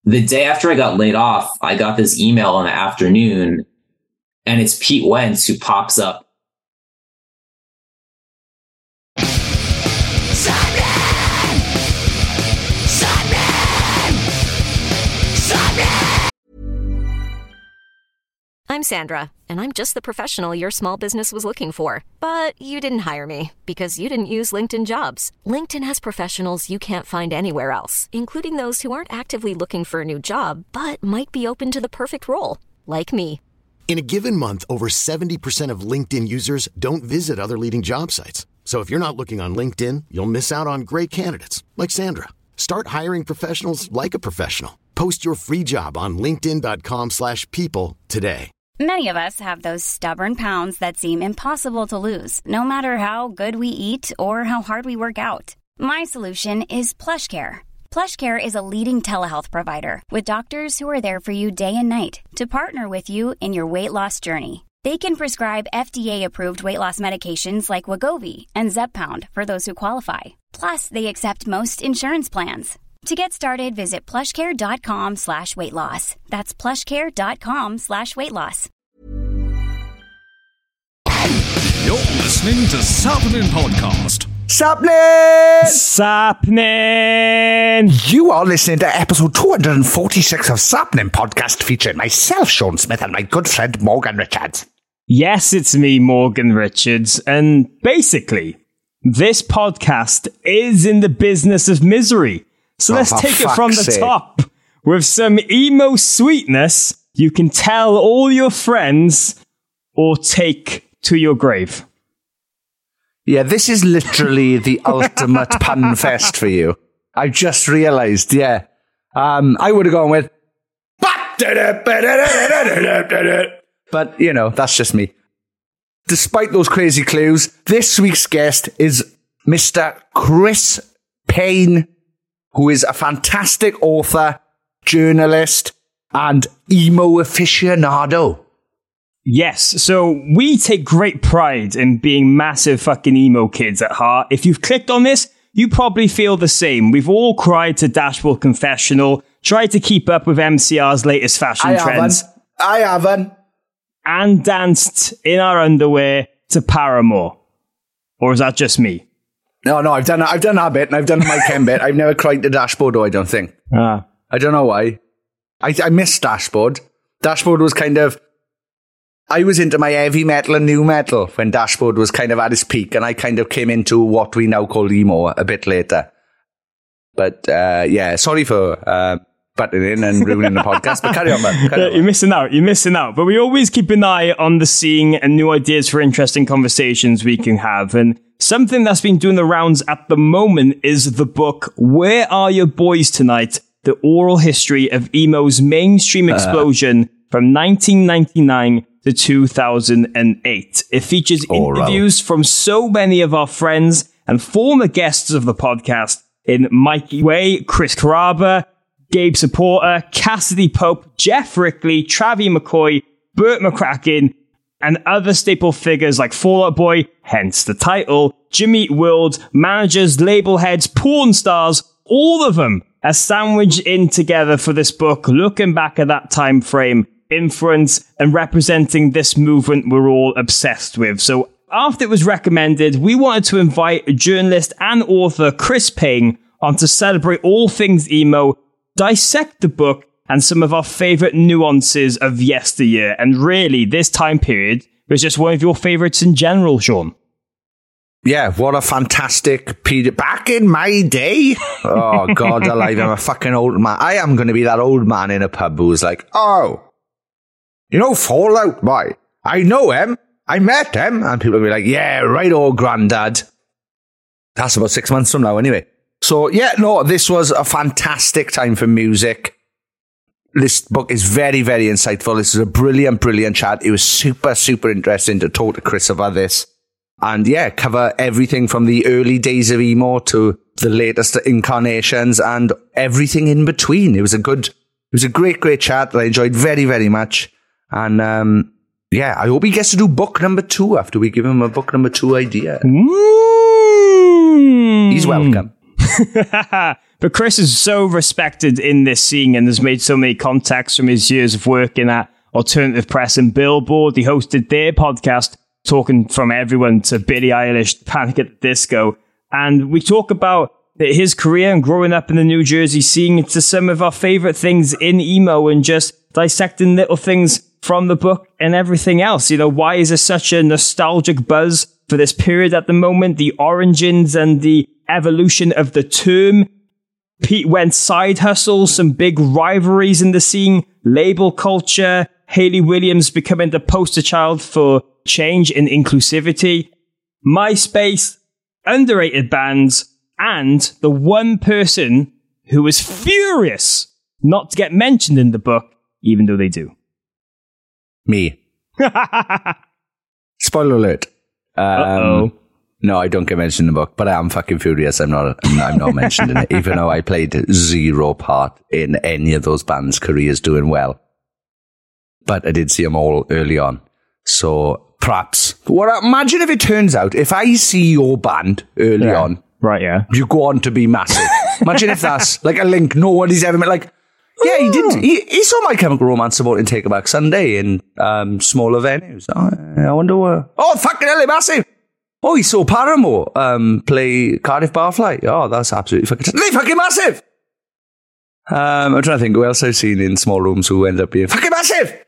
the day after I got laid off, I got this email in the afternoon, and it's Pete Wentz who pops up. I'm Sandra, and I'm just the professional your small business was looking for. But you didn't hire me because you didn't use LinkedIn Jobs. LinkedIn has professionals you can't find anywhere else, including those who aren't actively looking for a new job, but might be open to the perfect role, like me. In a given month, over 70% of LinkedIn users don't visit other leading job sites. So if you're not looking on LinkedIn, you'll miss out on great candidates like Sandra. Start hiring professionals like a professional. Post your free job on linkedin.com/people today. Many of us have those stubborn pounds that seem impossible to lose, no matter how good we eat or how hard we work out. My solution is PlushCare. PlushCare is a leading telehealth provider with doctors who are there for you day and night to partner with you in your weight loss journey. They can prescribe FDA-approved weight loss medications like Wegovy and Zepbound for those who qualify. Plus, they accept most insurance plans. To get started, visit plushcare.com/weightloss. That's plushcare.com/weightloss. You're listening to Sapnin Podcast. Sapnin! You are listening to episode 246 of Sapnin Podcast, featuring myself, Sean Smith, and my good friend Morgan Richards. Yes, it's me, Morgan Richards, and basically, this podcast is in the business of misery. So let's take it from the top. With some emo sweetness you can tell all your friends or take to your grave. Yeah, this is literally the ultimate pun fest for you. I just realised, yeah. I would have gone with... But, you know, that's just me. Despite those crazy clues, this week's guest is Mr. Chris Payne, who is a fantastic author, journalist, and emo aficionado. Yes, so we take great pride in being massive fucking emo kids at heart. If you've clicked on this, you probably feel the same. We've all cried to Dashboard Confessional, tried to keep up with MCR's latest fashion trends. I haven't. And danced in our underwear to Paramore. Or is that just me? No, I've done that bit, and I've done my Ken bit. I've never cried to Dashboard, though, I don't think. I don't know why. I missed Dashboard. Dashboard was kind of... I was into my heavy metal and new metal when Dashboard was kind of at its peak, and I kind of came into what we now call emo a bit later. But, yeah, sorry for butting in and ruining the podcast, but carry on, man. You're missing out. But we always keep an eye on the scene and new ideas for interesting conversations we can have. And something that's been doing the rounds at the moment is the book, Where Are Your Boys Tonight? The Oral History of Emo's Mainstream Explosion from 1999 to 2008. It features interviews from so many of our friends and former guests of the podcast in Mikey Way, Chris Carrabba, Gabe Supporter, Cassidy Pope, Jeff Rickley, Travie McCoy, Burt McCracken, and other staple figures like Fall Out Boy, hence the title, Jimmy Eat World, managers, label heads, porn stars, all of them are sandwiched in together for this book, looking back at that time frame, influence, and representing this movement we're all obsessed with. So after it was recommended, we wanted to invite journalist and author Chris Payne on to celebrate all things emo, dissect the book, and some of our favourite nuances of yesteryear. And really, this time period was just one of your favourites in general, Sean. Yeah, what a fantastic period. Back in my day. Oh, God alive, I'm a fucking old man. I am going to be that old man in a pub who's like, oh, you know Fall Out Boy? I know him. I met him. And people will be like, yeah, right, old granddad. That's about 6 months from now anyway. So, yeah, no, this was a fantastic time for music. This book is very, very insightful. This is a brilliant, brilliant chat. It was super, super interesting to talk to Chris about this. And yeah, cover everything from the early days of emo to the latest incarnations and everything in between. It was a great, great chat that I enjoyed very, very much. And yeah, I hope he gets to do book number 2 after we give him a book number 2 idea. He's welcome. But Chris is so respected in this scene and has made so many contacts from his years of working at Alternative Press and Billboard. He hosted their podcast, Talking From Everyone to Billie Eilish, Panic at the Disco. And we talk about his career and growing up in the New Jersey scene into some of our favorite things in emo and just dissecting little things from the book and everything else. You know, why is there such a nostalgic buzz for this period at the moment? The origins and the evolution of the term. Pete Wentz side hustles, some big rivalries in the scene, label culture, Hayley Williams becoming the poster child for change and inclusivity, MySpace, underrated bands, and the one person who was furious not to get mentioned in the book, even though they do. Me. Spoiler alert. Uh-oh. No, I don't get mentioned in the book, but I am fucking furious. I'm not mentioned in it, even though I played zero part in any of those bands' careers doing well. But I did see them all early on. So perhaps, imagine if it turns out, if I see your band early on, right? Yeah, you go on to be massive. Imagine if that's like a link nobody's ever met. Like, yeah, he did. He saw My Chemical Romance supporting Take It Back Sunday in smaller venues. I wonder where. Oh, fucking hell, massive. Oh, he saw Paramore play Cardiff Barfly. Oh, that's absolutely fucking massive. I'm trying to think who else I've seen in small rooms who end up being fucking massive.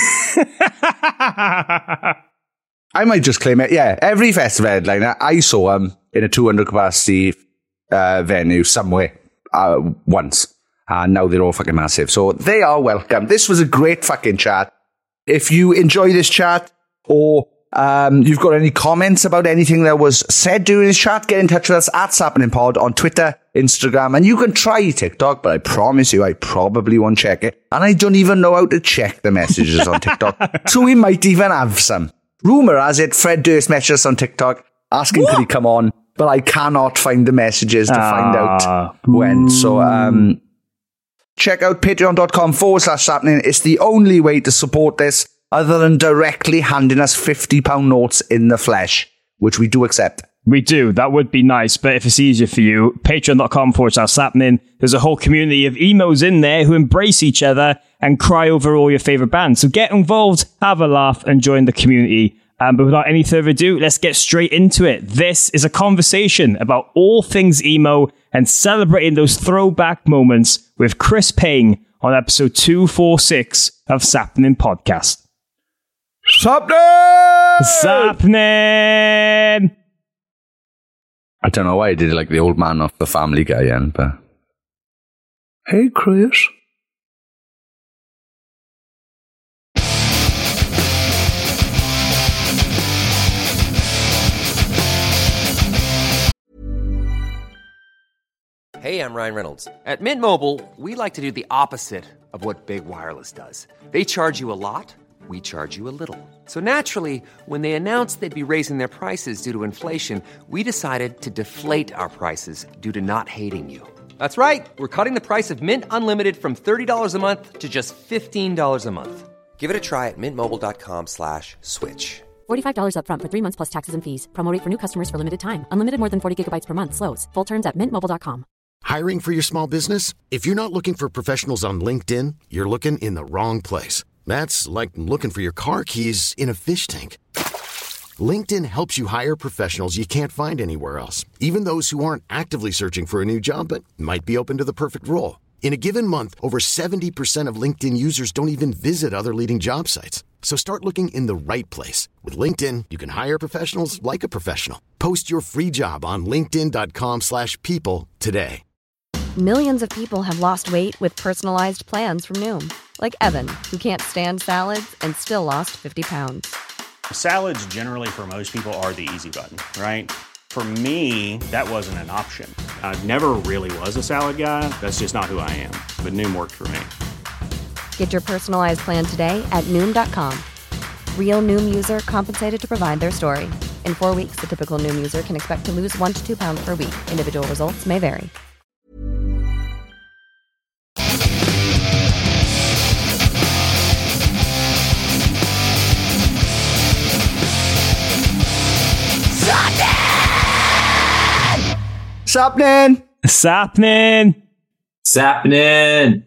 I might just claim it. Yeah, every festival headliner, I saw him in a 200 capacity venue somewhere once. And now they're all fucking massive. So they are welcome. This was a great fucking chat. If you enjoy this chat or you've got any comments about anything that was said during this chat, get in touch with us at SappeningPod on Twitter, Instagram, and you can try TikTok, but I promise you I probably won't check it. And I don't even know how to check the messages on TikTok. So we might even have some. Rumour has it, Fred Durst messaged us on TikTok asking could he come on, but I cannot find the messages to find out when. So check out patreon.com/sappening. It's the only way to support this other than directly handing us £50 notes in the flesh, which we do accept. We do. That would be nice. But if it's easier for you, patreon.com/sappening. There's a whole community of emos in there who embrace each other and cry over all your favorite bands. So get involved, have a laugh, and join the community. But without any further ado, let's get straight into it. This is a conversation about all things emo and celebrating those throwback moments with Chris Payne on episode 246 of Sappening Podcast. Sappening! I don't know why I did it like the old man off the Family Guy end, but... Hey, Chris. Hey, I'm Ryan Reynolds. At Mint Mobile, we like to do the opposite of what Big Wireless does. They charge you a lot, we charge you a little. So naturally, when they announced they'd be raising their prices due to inflation, we decided to deflate our prices due to not hating you. That's right. We're cutting the price of Mint Unlimited from $30 a month to just $15 a month. Give it a try at mintmobile.com/switch. $45 up front for 3 months plus taxes and fees. Promo rate for new customers for limited time. Unlimited more than 40 gigabytes per month. Slows full terms at mintmobile.com. Hiring for your small business? If you're not looking for professionals on LinkedIn, you're looking in the wrong place. That's like looking for your car keys in a fish tank. LinkedIn helps you hire professionals you can't find anywhere else, even those who aren't actively searching for a new job but might be open to the perfect role. In a given month, over 70% of LinkedIn users don't even visit other leading job sites. So start looking in the right place. With LinkedIn, you can hire professionals like a professional. Post your free job on linkedin.com/people today. Millions of people have lost weight with personalized plans from Noom. Like Evan, who can't stand salads and still lost 50 pounds. Salads generally for most people are the easy button, right? For me, that wasn't an option. I never really was a salad guy. That's just not who I am. But Noom worked for me. Get your personalized plan today at Noom.com. Real Noom user compensated to provide their story. In 4 weeks, the typical Noom user can expect to lose 1 to 2 pounds per week. Individual results may vary. Sappening! Sapnin! Sapnin!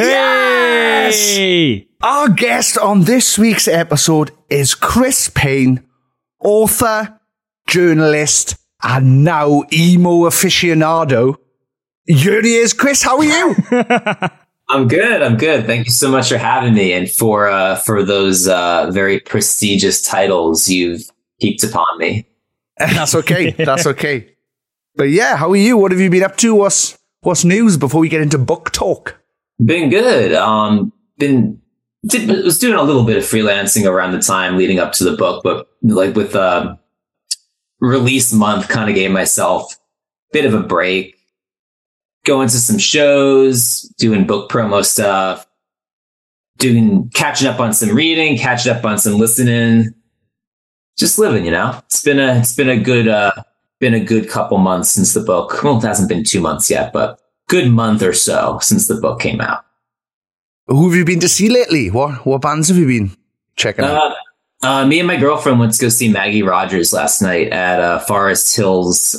Yes! Our guest on this week's episode is Chris Payne, author, journalist, and now emo aficionado. Here he is, Chris. How are you? I'm good. Thank you so much for having me and for those very prestigious titles you've heaped upon me. That's okay. But yeah, how are you? What have you been up to? What's news before we get into book talk? Been good. Was doing a little bit of freelancing around the time leading up to the book, but like with release month, kind of gave myself a bit of a break. Going to some shows, doing book promo stuff, catching up on some reading, catching up on some listening, just living, you know. It's been a good couple months since the book. Well, it hasn't been 2 months yet, but good month or so since the book came out. Who have you been to see lately? What bands have you been checking out? Me and my girlfriend went to go see Maggie Rogers last night at Forest Hills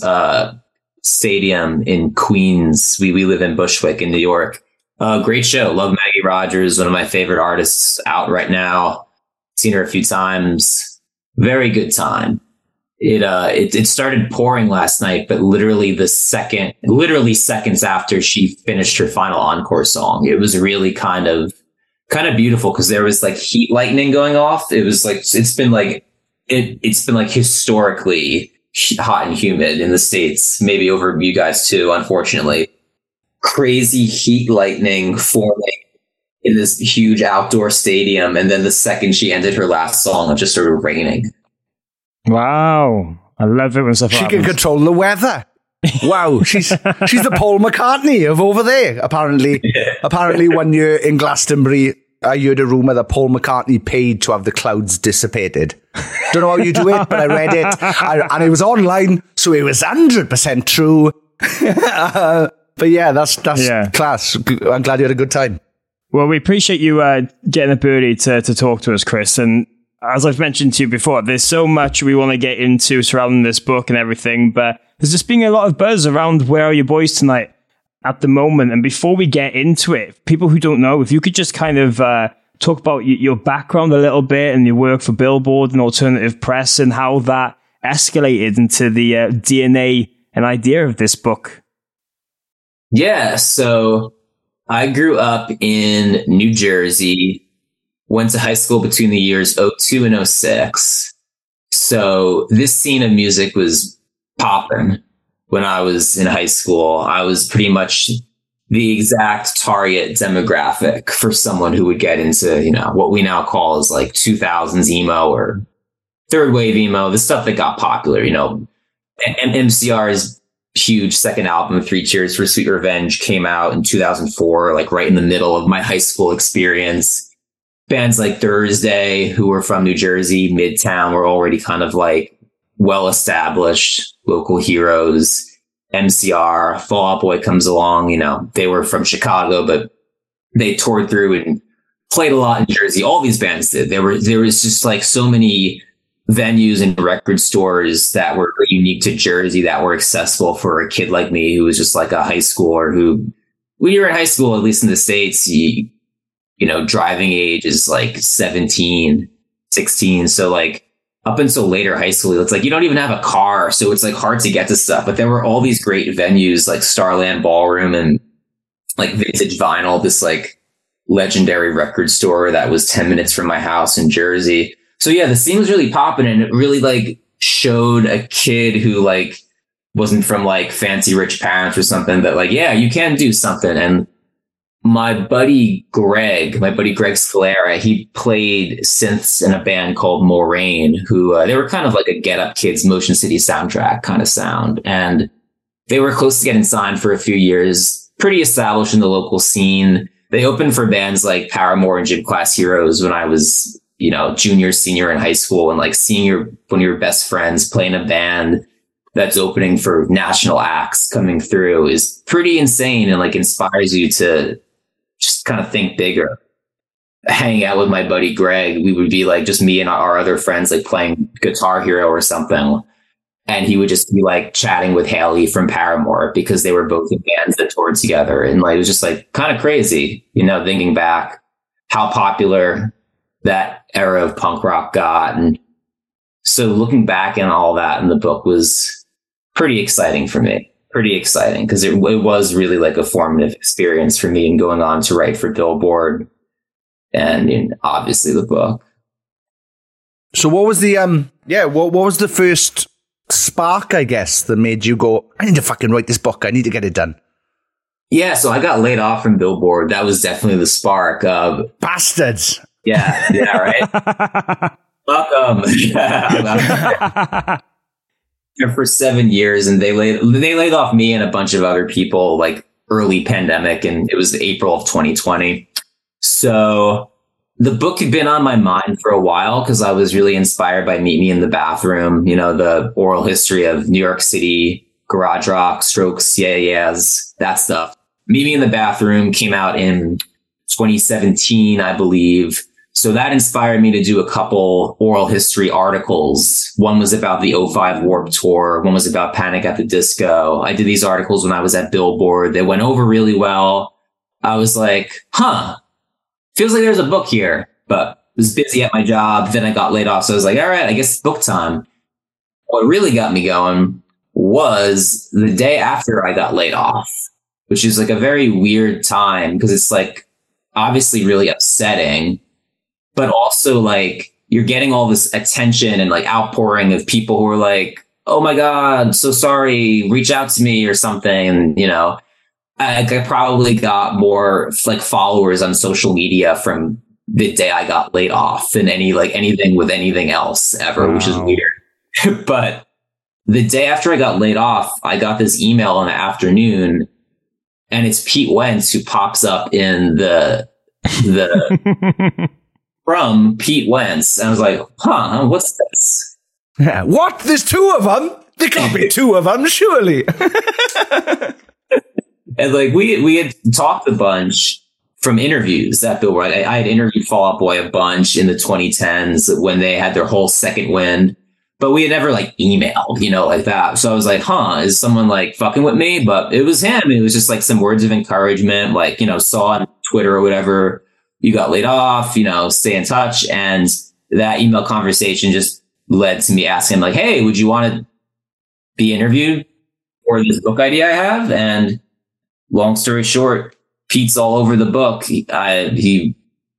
Stadium in Queens. We live in Bushwick in New York. Great show. Love Maggie Rogers, one of my favorite artists out right now. Seen her a few times. Very good time. It started pouring last night, but literally seconds after she finished her final encore song, it was really kind of beautiful because there was like heat lightning going off. It was like it's been like historically hot and humid in the States, maybe over you guys too, unfortunately. Crazy heat lightning forming in this huge outdoor stadium, and then the second she ended her last song, it just started raining. Wow. I love it when stuff happens. She can control the weather. Wow. She's the Paul McCartney of over there, apparently. Apparently, one year in Glastonbury, I heard a rumour that Paul McCartney paid to have the clouds dissipated. Don't know how you do it, but I read it. And it was online, so it was 100% true. But yeah, that's class. I'm glad you had a good time. Well, we appreciate you getting up early to talk to us, Chris. And as I've mentioned to you before, there's so much we want to get into surrounding this book and everything, but there's just been a lot of buzz around Where Are Your Boys Tonight at the moment. And before we get into it, people who don't know, if you could just kind of talk about your background a little bit and your work for Billboard and Alternative Press and how that escalated into the DNA and idea of this book. Yeah, so I grew up in New Jersey. Went to high school between the years 2002 and 2006. So this scene of music was popping when I was in high school. I was pretty much the exact target demographic for someone who would get into, you know, what we now call as like 2000s emo or third wave emo, the stuff that got popular, you know. And MCR's huge second album, 3 Cheers for Sweet Revenge, came out in 2004, like right in the middle of my high school experience. Bands like Thursday, who were from New Jersey, Midtown, were already kind of like well-established local heroes. MCR, Fall Out Boy comes along, you know, they were from Chicago, but they toured through and played a lot in Jersey. All these bands did. There was just like so many venues and record stores that were unique to Jersey that were accessible for a kid like me who was just like a high schooler who, when you're in high school, at least in the States, you know, driving age is like 17, 16. So like up until later high school, it's like you don't even have a car. So it's like hard to get to stuff. But there were all these great venues like Starland Ballroom and like Vintage Vinyl, this like legendary record store that was 10 minutes from my house in Jersey. So yeah, the scene was really popping and it really like showed a kid who like wasn't from like fancy rich parents or something that like, yeah, you can do something. And my buddy Greg Scalera, he played synths in a band called Moraine, who they were kind of like a Get Up Kids Motion City soundtrack kind of sound. And they were close to getting signed for a few years, pretty established in the local scene. They opened for bands like Paramore and Gym Class Heroes when I was, you know, junior, senior in high school, and like seeing one of your best friends play in a band that's opening for national acts coming through is pretty insane and like inspires you to just kind of think bigger. Hanging out with my buddy Greg, we would be like just me and our other friends like playing Guitar Hero or something. And he would just be like chatting with Haley from Paramore because they were both in bands that toured together. And like, it was just like kind of crazy, you know, thinking back how popular that era of punk rock got. And so looking back and all that in the book was pretty exciting for me. Pretty exciting because it was really like a formative experience for me and going on to write for Billboard and obviously the book. So what was the, what was the first spark, I guess, that made you go, I need to fucking write this book. I need to get it done. Yeah, so I got laid off from Billboard. That was definitely the spark of bastards. Yeah, right. Welcome. For 7 years, and they laid off me and a bunch of other people like early pandemic, and it was April of 2020. So the book had been on my mind for a while because I was really inspired by Meet Me in the Bathroom, you know, the oral history of New York City, garage rock, Strokes, yeah, yeahs, that stuff. Meet Me in the Bathroom came out in 2017, I believe. So that inspired me to do a couple oral history articles. One was about the 05 Warped Tour. One was about Panic at the Disco. I did these articles when I was at Billboard. They went over really well. I was like, feels like there's a book here, but I was busy at my job. Then I got laid off. So I was like, all right, I guess it's book time. What really got me going was the day after I got laid off, which is like a very weird time because it's like obviously really upsetting, but also like you're getting all this attention and like outpouring of people who are like, oh my God, so sorry, reach out to me or something. And, you know, I probably got more like followers on social media from the day I got laid off than anything with anything else ever, which is weird. But the day after I got laid off, I got this email in the afternoon, and it's Pete Wentz who pops up in the from Pete Wentz. And I was like, what's this? Yeah, what? There's two of them? There can't be two of them, surely. And like we had talked a bunch from interviews at Billboard. I had interviewed Fall Out Boy a bunch in the 2010s when they had their whole second wind, but we had never like emailed, you know, like that. So I was like, is someone like fucking with me? But it was him. It was just like some words of encouragement, like, you know, saw on Twitter or whatever, you got laid off, you know, stay in touch. And that email conversation just led to me asking like, hey, would you want to be interviewed for this book idea I have? And long story short, Pete's all over the book. He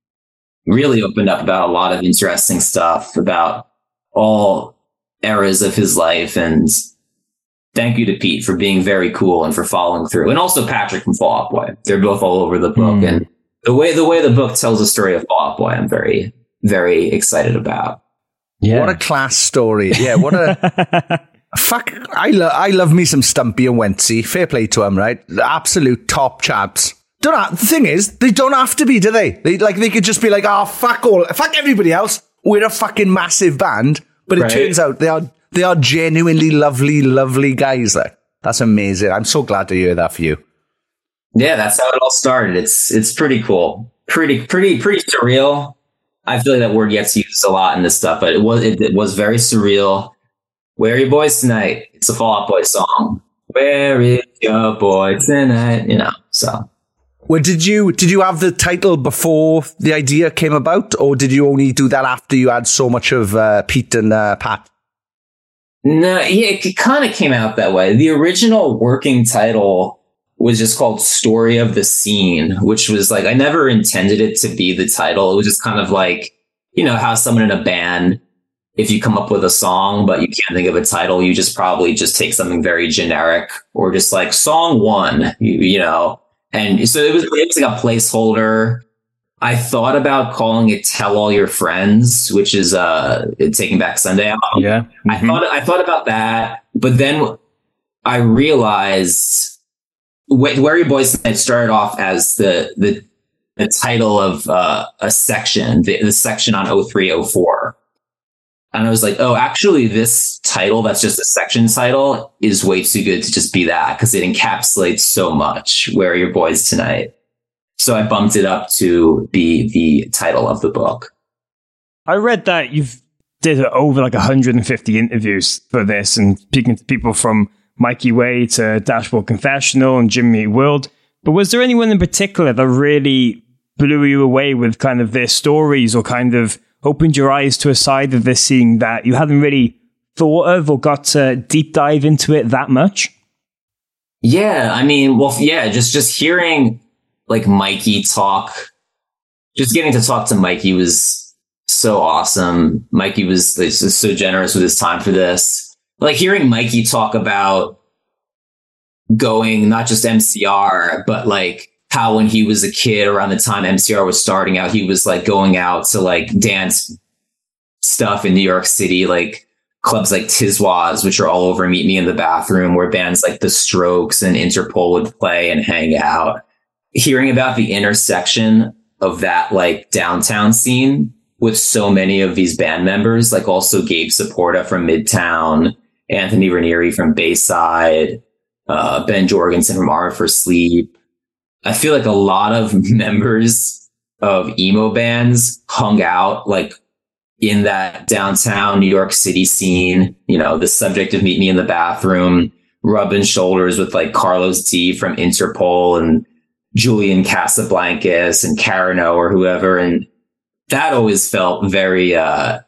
really opened up about a lot of interesting stuff about all eras of his life. And thank you to Pete for being very cool and for following through. And also Patrick from Fall Out Boy. They're both all over the book. And the way the book tells the story of Fall Out Boy, I'm very, very excited about. Yeah. What a class story. Yeah, what a... Fuck, I love me some Stumpy and Wentsy. Fair play to them, right? Absolute top chaps. The thing is, they don't have to be, do they? They could just be like, fuck everybody else. We're a fucking massive band. But it turns out they are genuinely lovely, lovely guys. Like, that's amazing. I'm so glad to hear that for you. Yeah, that's how it all started. It's pretty cool. Pretty surreal. I feel like that word gets used a lot in this stuff, but it was very surreal. Where are your boys tonight? It's a Fall Out Boy song. Where is your boy tonight? You know, so. Well, did you have the title before the idea came about, or did you only do that after you had so much of Pete and Pat? No, yeah, it kind of came out that way. The original working title was just called Story of the Scene, which was like, I never intended it to be the title. It was just kind of like, you know, how someone in a band, if you come up with a song, but you can't think of a title, you just probably just take something very generic or just like song one, you know? And so it was like a placeholder. I thought about calling it Tell All Your Friends, which is Taking Back Sunday. Yeah. Mm-hmm. I thought about that, but then I realized Where Are Your Boys Tonight started off as the title of a section, the section on 0304. And I was like, oh, actually, this title, that's just a section title, is way too good to just be that because it encapsulates so much. Where are your boys tonight? So I bumped it up to be the title of the book. I read that you've did over like 150 interviews for this and speaking to people from Mikey Way to Dashboard Confessional and Jimmy Eat World. But was there anyone in particular that really blew you away with kind of their stories or kind of opened your eyes to a side of this scene that you hadn't really thought of or got to deep dive into it that much? Yeah, I mean, well, yeah, just hearing like Mikey talk, just getting to talk to Mikey was so awesome. Mikey was so generous with his time for this. Like hearing Mikey talk about going not just MCR, but like how when he was a kid around the time MCR was starting out, he was like going out to like dance stuff in New York City, like clubs like Tizwas, which are all over Meet Me in the Bathroom, where bands like The Strokes and Interpol would play and hang out. Hearing about the intersection of that like downtown scene with so many of these band members, like also Gabe Saporta from Midtown, Anthony Ranieri from Bayside, Ben Jorgensen from Armed for Sleep. I feel like a lot of members of emo bands hung out like in that downtown New York City scene, you know, the subject of Meet Me in the Bathroom, rubbing shoulders with like Carlos D from Interpol and Julian Casablancas and Carano or whoever. And that always felt very, like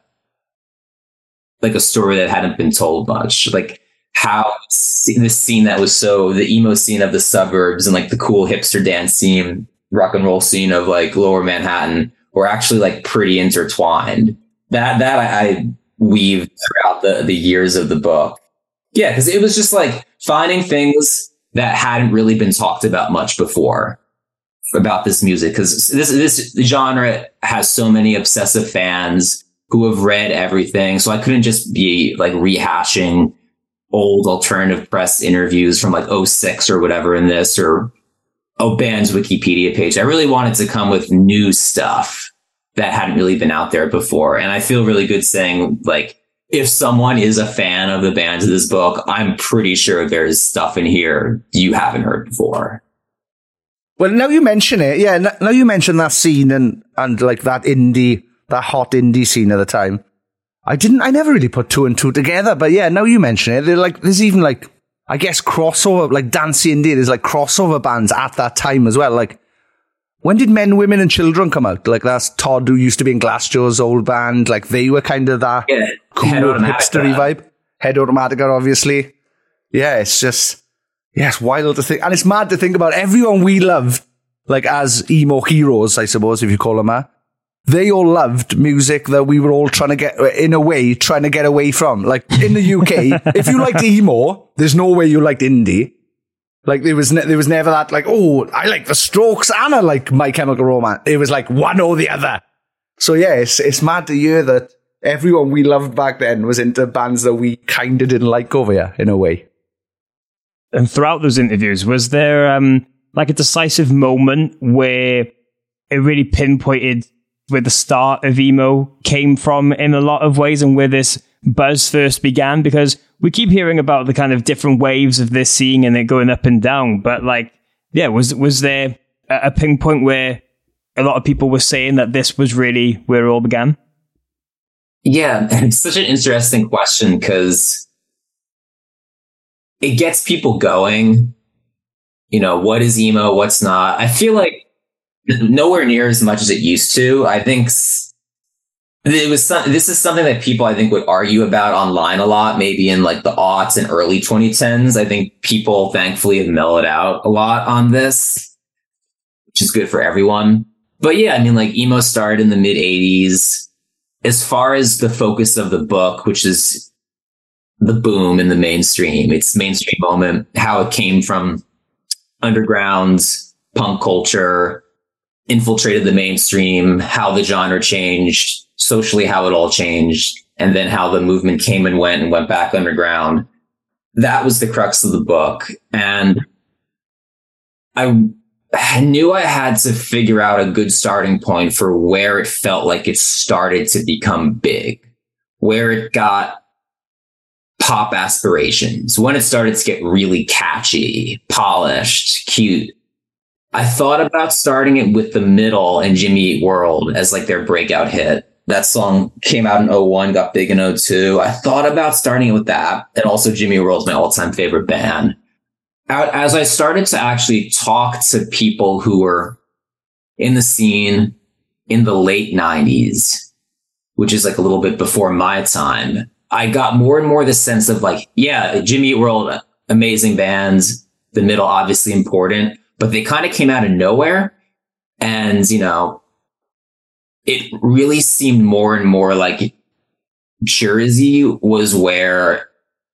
a story that hadn't been told much. Like how this scene that was so the emo scene of the suburbs and like the cool hipster dance scene, rock and roll scene of like lower Manhattan were actually like pretty intertwined. That I weaved throughout the years of the book. Yeah, because it was just like finding things that hadn't really been talked about much before about this music. Because this genre has so many obsessive fans who have read everything. So I couldn't just be like rehashing old alternative press interviews from like 06 or whatever in this or band's Wikipedia page. I really wanted to come with new stuff that hadn't really been out there before. And I feel really good saying, like, if someone is a fan of the bands of this book, I'm pretty sure there's stuff in here you haven't heard before. Well, now you mention it, yeah, now you mention that scene and like that hot indie scene at the time. I never really put two and two together, but yeah, now you mention it, they're like, there's even like, I guess crossover, like Dancey Indie, there's like crossover bands at that time as well, like, when did Men, Women and Children come out? Like that's Todd, who used to be in Glassjaw's old band. Like they were kind of that cool hipstery vibe. Head Automatica, obviously. Yeah, it's just, yeah, it's wild to think. And it's mad to think about everyone we loved, like as emo heroes, I suppose, if you call them that. They all loved music that we were all trying to get away from. Like in the UK, if you liked emo, there's no way you liked indie. Like there was never that like, oh, I like the Strokes and I like My Chemical Romance. It was like one or the other. So yeah, it's mad to hear that everyone we loved back then was into bands that we kind of didn't like over here in a way. And throughout those interviews, was there like a decisive moment where it really pinpointed where the start of emo came from in a lot of ways and where this buzz first began? Because we keep hearing about the kind of different waves of this scene and it going up and down. But like, yeah, was there a pinpoint where a lot of people were saying that this was really where it all began? Yeah, it's such an interesting question because it gets people going. You know, what is emo? What's not? I feel like nowhere near as much as it used to. I think this is something that people, I think, would argue about online a lot, maybe in like the aughts and early 2010s. I think people thankfully have mellowed out a lot on this, which is good for everyone. But yeah, I mean, like emo started in the mid 80s. As far as the focus of the book, which is the boom in the mainstream, its mainstream moment, how it came from underground punk culture, infiltrated the mainstream, how the genre changed, socially how it all changed, and then how the movement came and went back underground. That was the crux of the book. And I knew I had to figure out a good starting point for where it felt like it started to become big, where it got pop aspirations, when it started to get really catchy, polished, cute. I thought about starting it with The Middle and Jimmy Eat World as like their breakout hit. That song came out in 01, got big in 02. I thought about starting it with that. And also Jimmy Eat World's my all-time favorite band. As I started to actually talk to people who were in the scene in the late 90s, which is like a little bit before my time, I got more and more the sense of like, yeah, Jimmy Eat World, amazing bands, the middle obviously important, but they kind of came out of nowhere. And, you know, it really seemed more and more like Jersey was where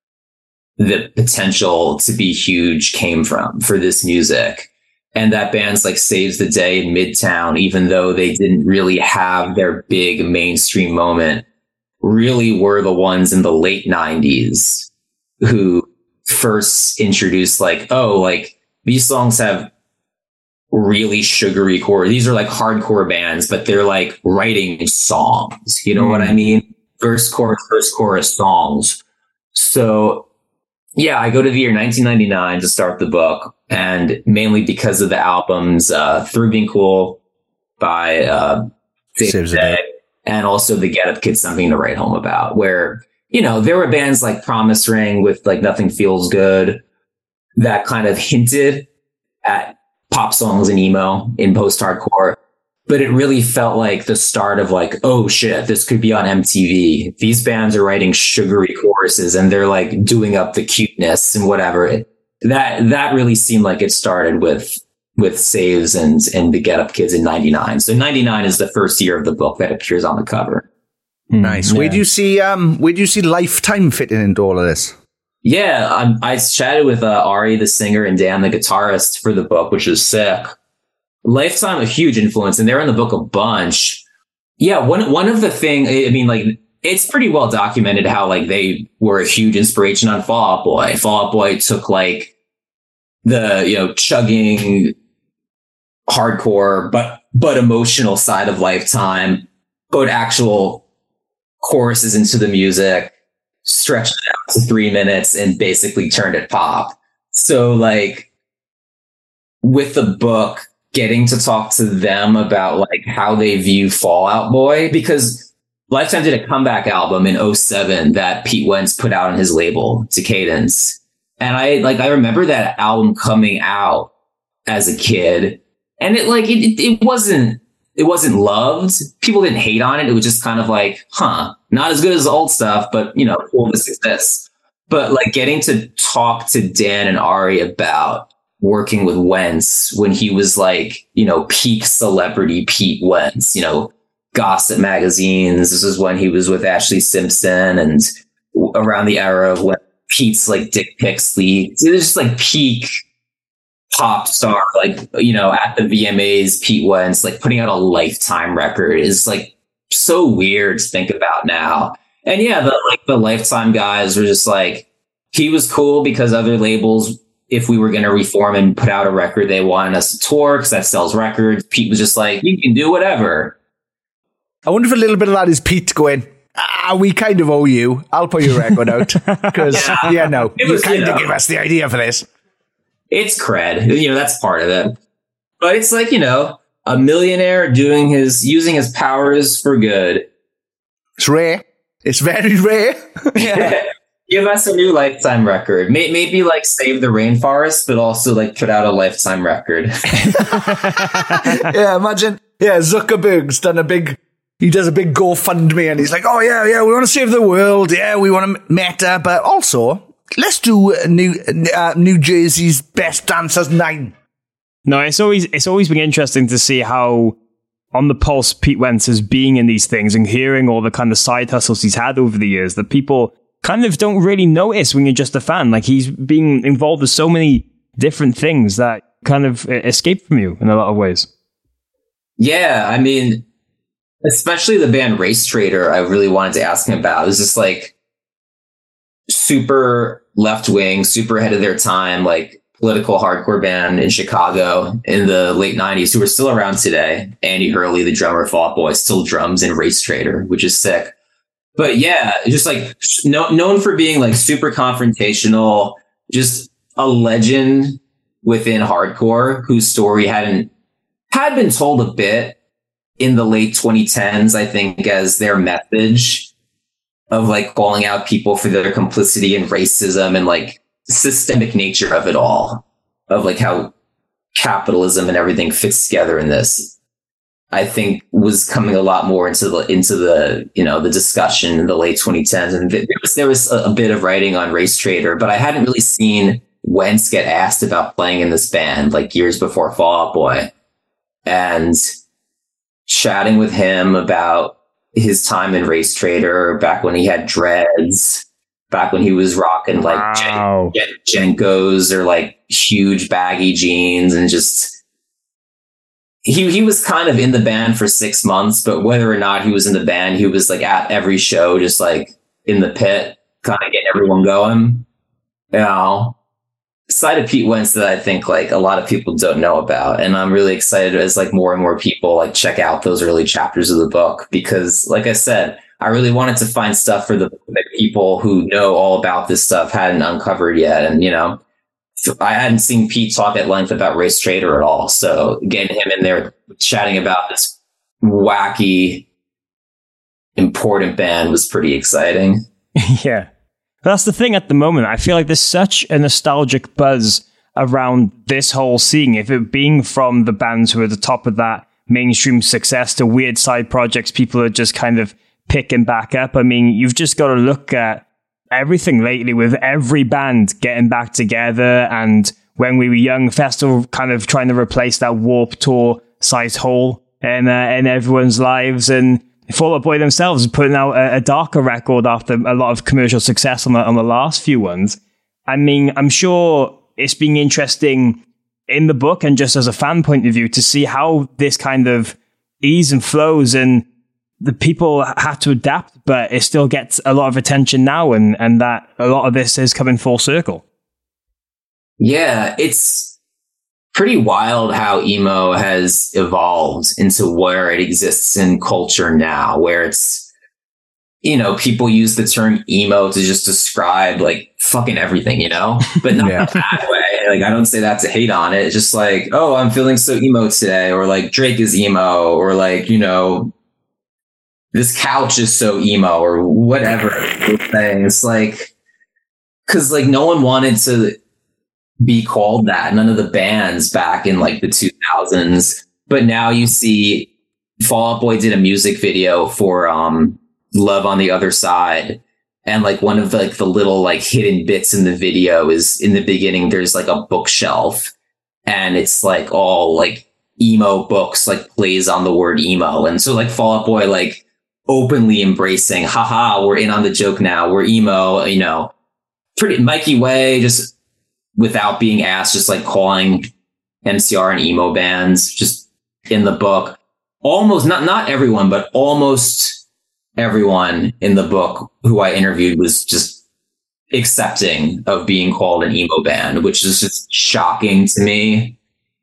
the potential to be huge came from for this music. And that bands like Saves the Day and Midtown, even though they didn't really have their big mainstream moment, really were the ones in the late 90s who first introduced like, oh, like these songs have really sugary chords. These are like hardcore bands, but they're like writing songs. You know what I mean? Verse, chorus songs. So yeah, I go to the year 1999 to start the book, and mainly because of the albums Through Being Cool by Saves the Day, and also the Get Up Kids, Something to Write Home About, where, you know, there were bands like Promise Ring with like Nothing Feels Good that kind of hinted at pop songs and emo in post-hardcore. But it really felt like the start of like, oh shit, this could be on MTV. These bands are writing sugary choruses and they're like doing up the cuteness and whatever. That really seemed like it started with Saves and the Get Up Kids in 99. So 99 is the first year of the book that appears on the cover. Nice. Yeah. Where do you see Lifetime fitting into all of this? Yeah, I chatted with Ari, the singer, and Dan, the guitarist, for the book, which was sick. Lifetime, a huge influence, and they're in the book a bunch. Yeah, one of the things, I mean, like, it's pretty well documented how, like, they were a huge inspiration on Fall Out Boy. Fall Out Boy took, like, the, you know, chugging, hardcore, but emotional side of Lifetime, put actual choruses into the music, stretched it out to 3 minutes, and basically turned it pop. So, like, with the book, getting to talk to them about like how they view Fall Out Boy, because Lifetime did a comeback album in 07 that Pete Wentz put out on his label, Decadence. And I remember that album coming out as a kid, and it wasn't loved. People didn't hate on it. It was just kind of like, not as good as the old stuff, but you know, cool, this exists. But like getting to talk to Dan and Ari about working with Wentz when he was like, you know, peak celebrity Pete Wentz, you know, gossip magazines. This is when he was with Ashley Simpson, and around the era of when Pete's like dick pics leaked. It was just like peak pop star, like, you know, at the VMAs, Pete Wentz, like putting out a Lifetime record is like so weird to think about now. And yeah, the Lifetime guys were just like, he was cool because other labels, if we were going to reform and put out a record, they wanted us to tour because that sells records. Pete was just like, you can do whatever. I wonder if a little bit of that is Pete going, we kind of owe you. I'll put your record out. Because, you kind of give us the idea for this. It's cred. You know, that's part of it. But it's like, you know, a millionaire using his powers for good. It's rare. It's very rare. Yeah. Give us a new Lifetime record. Maybe like Save the Rainforest, but also like put out a Lifetime record. Yeah, imagine. Yeah, Zuckerberg's he does a big GoFundMe and he's like, oh yeah, we want to save the world. Yeah, we want to Meta, but also let's do New Jersey's Best Dancers 9. No, it's always been interesting to see how on the pulse Pete Wentz is being in these things and hearing all the kind of side hustles he's had over the years that people kind of don't really notice when you're just a fan. Like, he's being involved with so many different things that kind of escape from you in a lot of ways. Yeah, I mean, especially the band Race Trader, I really wanted to ask him about. It was just like super left wing, super ahead of their time, like political hardcore band in Chicago in the late 90s who are still around today. Andy Hurley, the drummer of Fall Out Boy, still drums in Race Trader, which is sick. But yeah, just like known for being like super confrontational, just a legend within hardcore whose story had been told a bit, in the late 2010s, I think, as their message of like calling out people for their complicity in racism and like systemic nature of it all, of like how capitalism and everything fits together in this, I think was coming a lot more into the you know, the discussion in the late 2010s. And there was a bit of writing on Race Traitor, but I hadn't really seen Wentz get asked about playing in this band like years before Fall Out Boy. And chatting with him about his time in Race Traitor, back when he had dreads, back when he was rocking like Jenkos or like huge baggy jeans, and just he was kind of in the band for 6 months, but whether or not he was in the band, he was like at every show, just like in the pit, kind of getting everyone going. You know, side of Pete Wentz that I think like a lot of people don't know about. And I'm really excited as like more and more people like check out those early chapters of the book, because like I said, I really wanted to find stuff for the people who know all about this stuff hadn't uncovered yet. And, you know, I hadn't seen Pete talk at length about Race Traitor at all. So getting him in there chatting about this wacky, important band was pretty exciting. Yeah. That's the thing at the moment. I feel like there's such a nostalgic buzz around this whole scene. If it being from the bands who are at the top of that mainstream success to weird side projects people are just kind of picking back up. I mean, you've just got to look at everything lately with every band getting back together. And When We Were Young Festival kind of trying to replace that Warped Tour size hole in everyone's lives. And Fall Out Boy themselves putting out a darker record after a lot of commercial success on the last few ones. I mean, I'm sure it's been interesting in the book and just as a fan point of view to see how this kind of ease and flows, and the people had to adapt, but it still gets a lot of attention now, and that a lot of this is coming full circle. Yeah, it's pretty wild how emo has evolved into where it exists in culture now, where it's, you know, people use the term emo to just describe like fucking everything, you know, but not in a bad way. Like, I don't say that to hate on it. It's just like, oh, I'm feeling so emo today, or like Drake is emo, or like, you know, this couch is so emo, or whatever thing. It's like, cause like no one wanted to be called that. None of the bands back in like the 2000s. But now you see Fall Out Boy did a music video for Love on the Other Side. And like one of like the little like hidden bits in the video is in the beginning, there's like a bookshelf and it's like all like emo books, like plays on the word emo. And so like Fall Out Boy, like openly embracing, haha, we're in on the joke now. We're emo, you know, pretty Mikey Way, just without being asked, just like calling MCR and emo bands just in the book. Almost not everyone, but almost everyone in the book who I interviewed was just accepting of being called an emo band, which is just shocking to me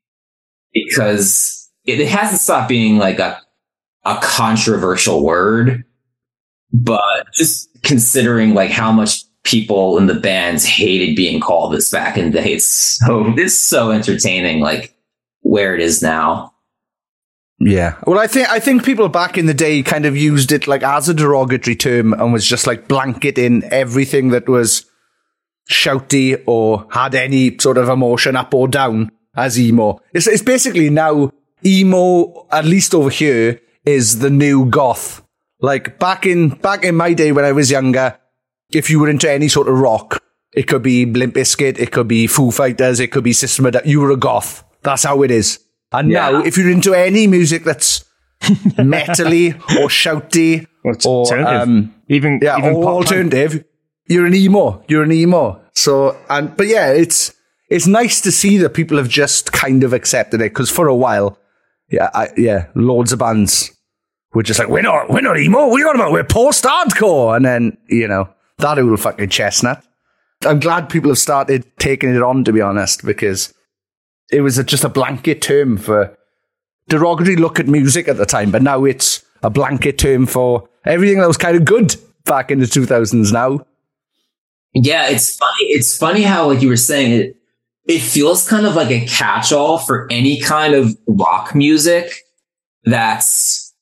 because it hasn't stopped being like a controversial word, but just considering like how much people in the bands hated being called this back in the day, it's so entertaining, like where it is now. Yeah. Well, I think people back in the day kind of used it like as a derogatory term and was just like blanketing everything that was shouty or had any sort of emotion up or down as emo. It's basically now emo, at least over here, is the new goth. Like back in my day when I was younger, if you were into any sort of rock, it could be Limp Bizkit, it could be Foo Fighters, it could be System of a Down, you were a goth. That's how it is. And now, if you're into any music that's metally or shouty or even alternative, you're an emo. You're an emo. So, but yeah, it's nice to see that people have just kind of accepted it, because for a while, loads of bands were just like, we're not emo. What are you on about? We're post-hardcore. And then, you know, that old fucking chestnut. I'm glad people have started taking it on, to be honest, because it was just a blanket term for derogatory look at music at the time, but now it's a blanket term for everything that was kind of good back in the 2000s now. Yeah, it's funny. It's funny how, like you were saying, it feels kind of like a catch-all for any kind of rock music that's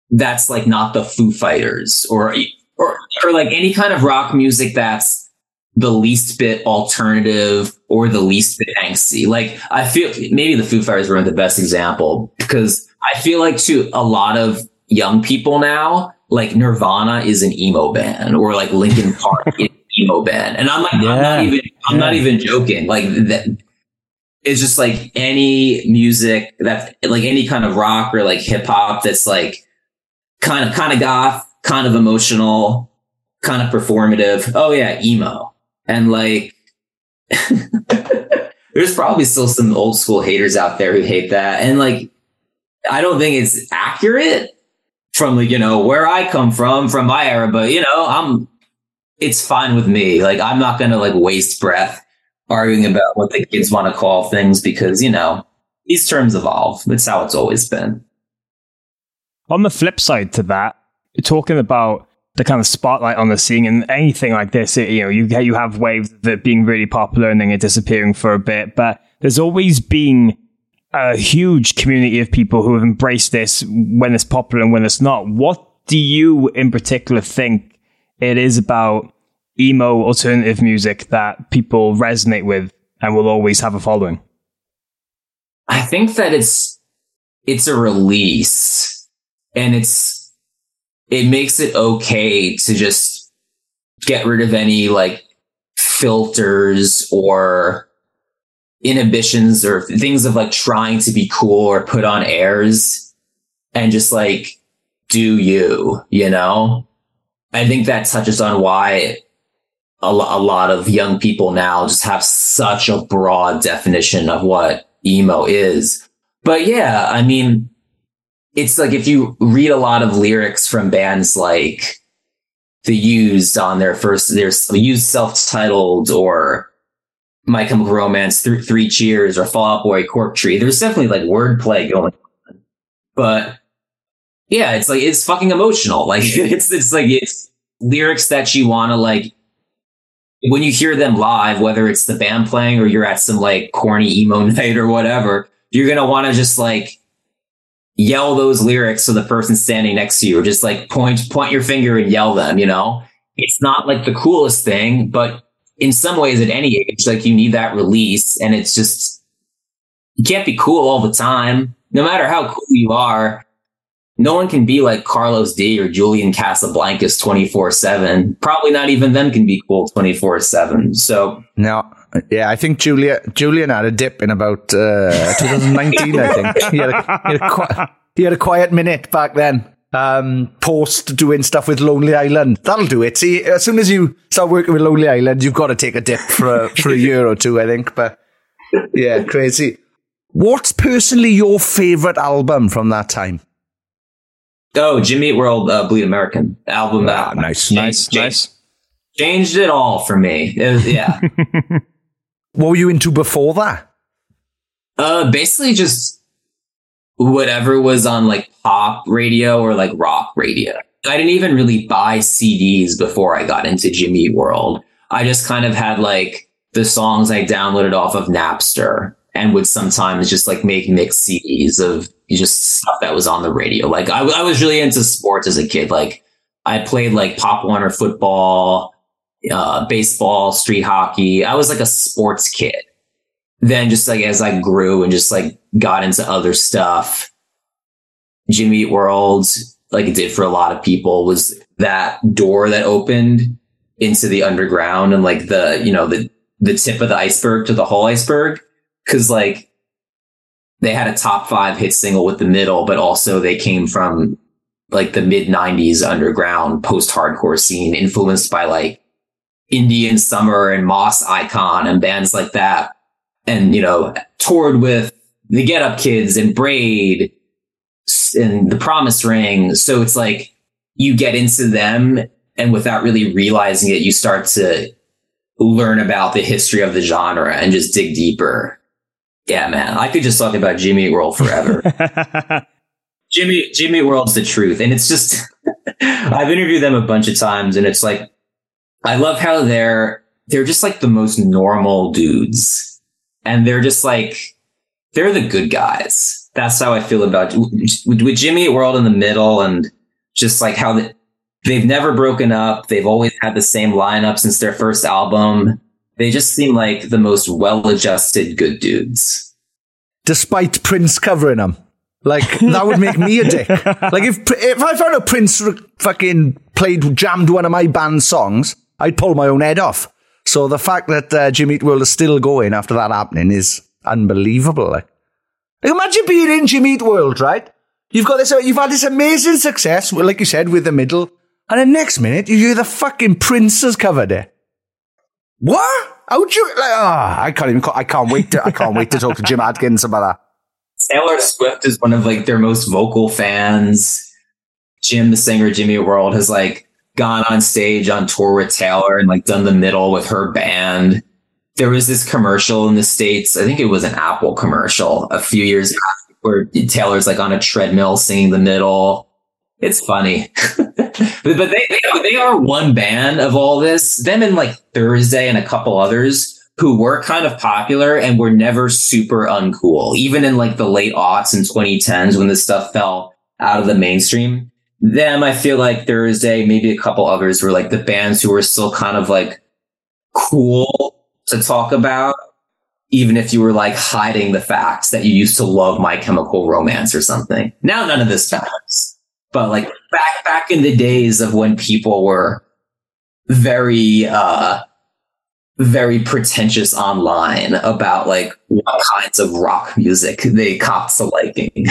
that's like not the Foo Fighters or like any kind of rock music that's the least bit alternative or the least bit angsty. Like, I feel maybe the Foo Fighters were the best example, because I feel like to a lot of young people now, like Nirvana is an emo band, or like Linkin Park is an emo band. And I'm like, I'm not even joking. Like, that it's just like any music that's like any kind of rock or like hip hop that's like kind of goth, kind of emotional, kind of performative. Oh yeah, emo. And like, there's probably still some old school haters out there who hate that. And like, I don't think it's accurate from like, where I come from my era, but it's fine with me. Like, I'm not going to like waste breath arguing about what the kids want to call things, because, these terms evolve. That's how it's always been. On the flip side to that, you're talking about the kind of spotlight on the scene, and anything like this, you have waves of it being really popular and then it disappearing for a bit. But there's always been a huge community of people who have embraced this when it's popular and when it's not. What do you in particular think it is about emo alternative music that people resonate with and will always have a following? I think that it's a release, and it makes it okay to just get rid of any like filters or inhibitions or things of like trying to be cool or put on airs, and just like do you. I think that touches on why a lot of young people now just have such a broad definition of what emo is. But yeah, I mean, it's like if you read a lot of lyrics from bands like The Used on there's Used self-titled, or My Chemical Romance, Three Cheers, or Fall Out Boy, Cork Tree. There's definitely like wordplay going on. But yeah, it's like, it's fucking emotional. Like it's lyrics that you want to like, when you hear them live, whether it's the band playing or you're at some like corny emo night or whatever, you're going to want to just like yell those lyrics to the person standing next to you, or just like point your finger and yell them, It's not like the coolest thing, but in some ways at any age, like you need that release, and it's just, you can't be cool all the time. No matter how cool you are, no one can be like Carlos D or Julian Casablancas 24/7. Probably not even them can be cool 24/7. So no. Yeah, I think Julian had a dip in about 2019, I think. He had a quiet minute back then, post doing stuff with Lonely Island. That'll do it. See, as soon as you start working with Lonely Island, you've got to take a dip for a year or two, I think. But yeah, crazy. What's personally your favourite album from that time? Oh, Jimmy Eat World, Bleed American album. Nice. Changed it all for me. Yeah. What were you into before that? Basically just whatever was on like pop radio or like rock radio. I didn't even really buy CDs before I got into Jimmy Eat World. I just kind of had like the songs I downloaded off of Napster, and would sometimes just like make mixed CDs of just stuff that was on the radio. Like I was really into sports as a kid. Like I played like Pop Warner football, baseball, street hockey. I was like a sports kid. Then just like as I grew and just like got into other stuff, Jimmy Eat World, like it did for a lot of people, was that door that opened into the underground and like the tip of the iceberg to the whole iceberg. Cause like they had a top 5 hit single with The Middle, but also they came from like the mid 90s underground post-hardcore scene, influenced by like Indian Summer and Moss Icon and bands like that. And, toured with the Get Up Kids and Braid and The Promise Ring. So it's like you get into them, and without really realizing it, you start to learn about the history of the genre and just dig deeper. Yeah, man, I could just talk about Jimmy Eat World forever. Jimmy Eat World's the truth. And it's just, I've interviewed them a bunch of times, and it's like, I love how they're just like the most normal dudes. And they're just like, they're the good guys. That's how I feel about with Jimmy Eat World in The Middle and just like how they've never broken up. They've always had the same lineup since their first album. They just seem like the most well-adjusted good dudes. Despite Prince covering them. Like, that would make me a dick. Like, if I found out Prince fucking jammed one of my band's songs, I'd pull my own head off. So the fact that Jimmy Eat World is still going after that happening is unbelievable. Like imagine being in Jimmy Eat World, right? You've had this amazing success, like you said, with the middle, and the next minute you hear the fucking Prince has covered it. What? How'd you? Like, I can't wait to talk to Jim Adkins about that. Taylor Swift is one of like their most vocal fans. Jim, the singer, Jimmy Eat World, has like gone on stage on tour with Taylor and like done the middle with her band. There was this commercial in the States. I think it was an Apple commercial a few years back where Taylor's like on a treadmill singing the middle. It's funny. but they are one band of all this. Them and like Thursday and a couple others who were kind of popular and were never super uncool. Even in like the late aughts and 2010s when this stuff fell out of the mainstream. Them, I feel like Thursday, maybe a couple others were like the bands who were still kind of like cool to talk about, even if you were like hiding the facts that you used to love My Chemical Romance or something. Now none of this matters. But like back in the days of when people were very pretentious online about like what kinds of rock music they copped to liking.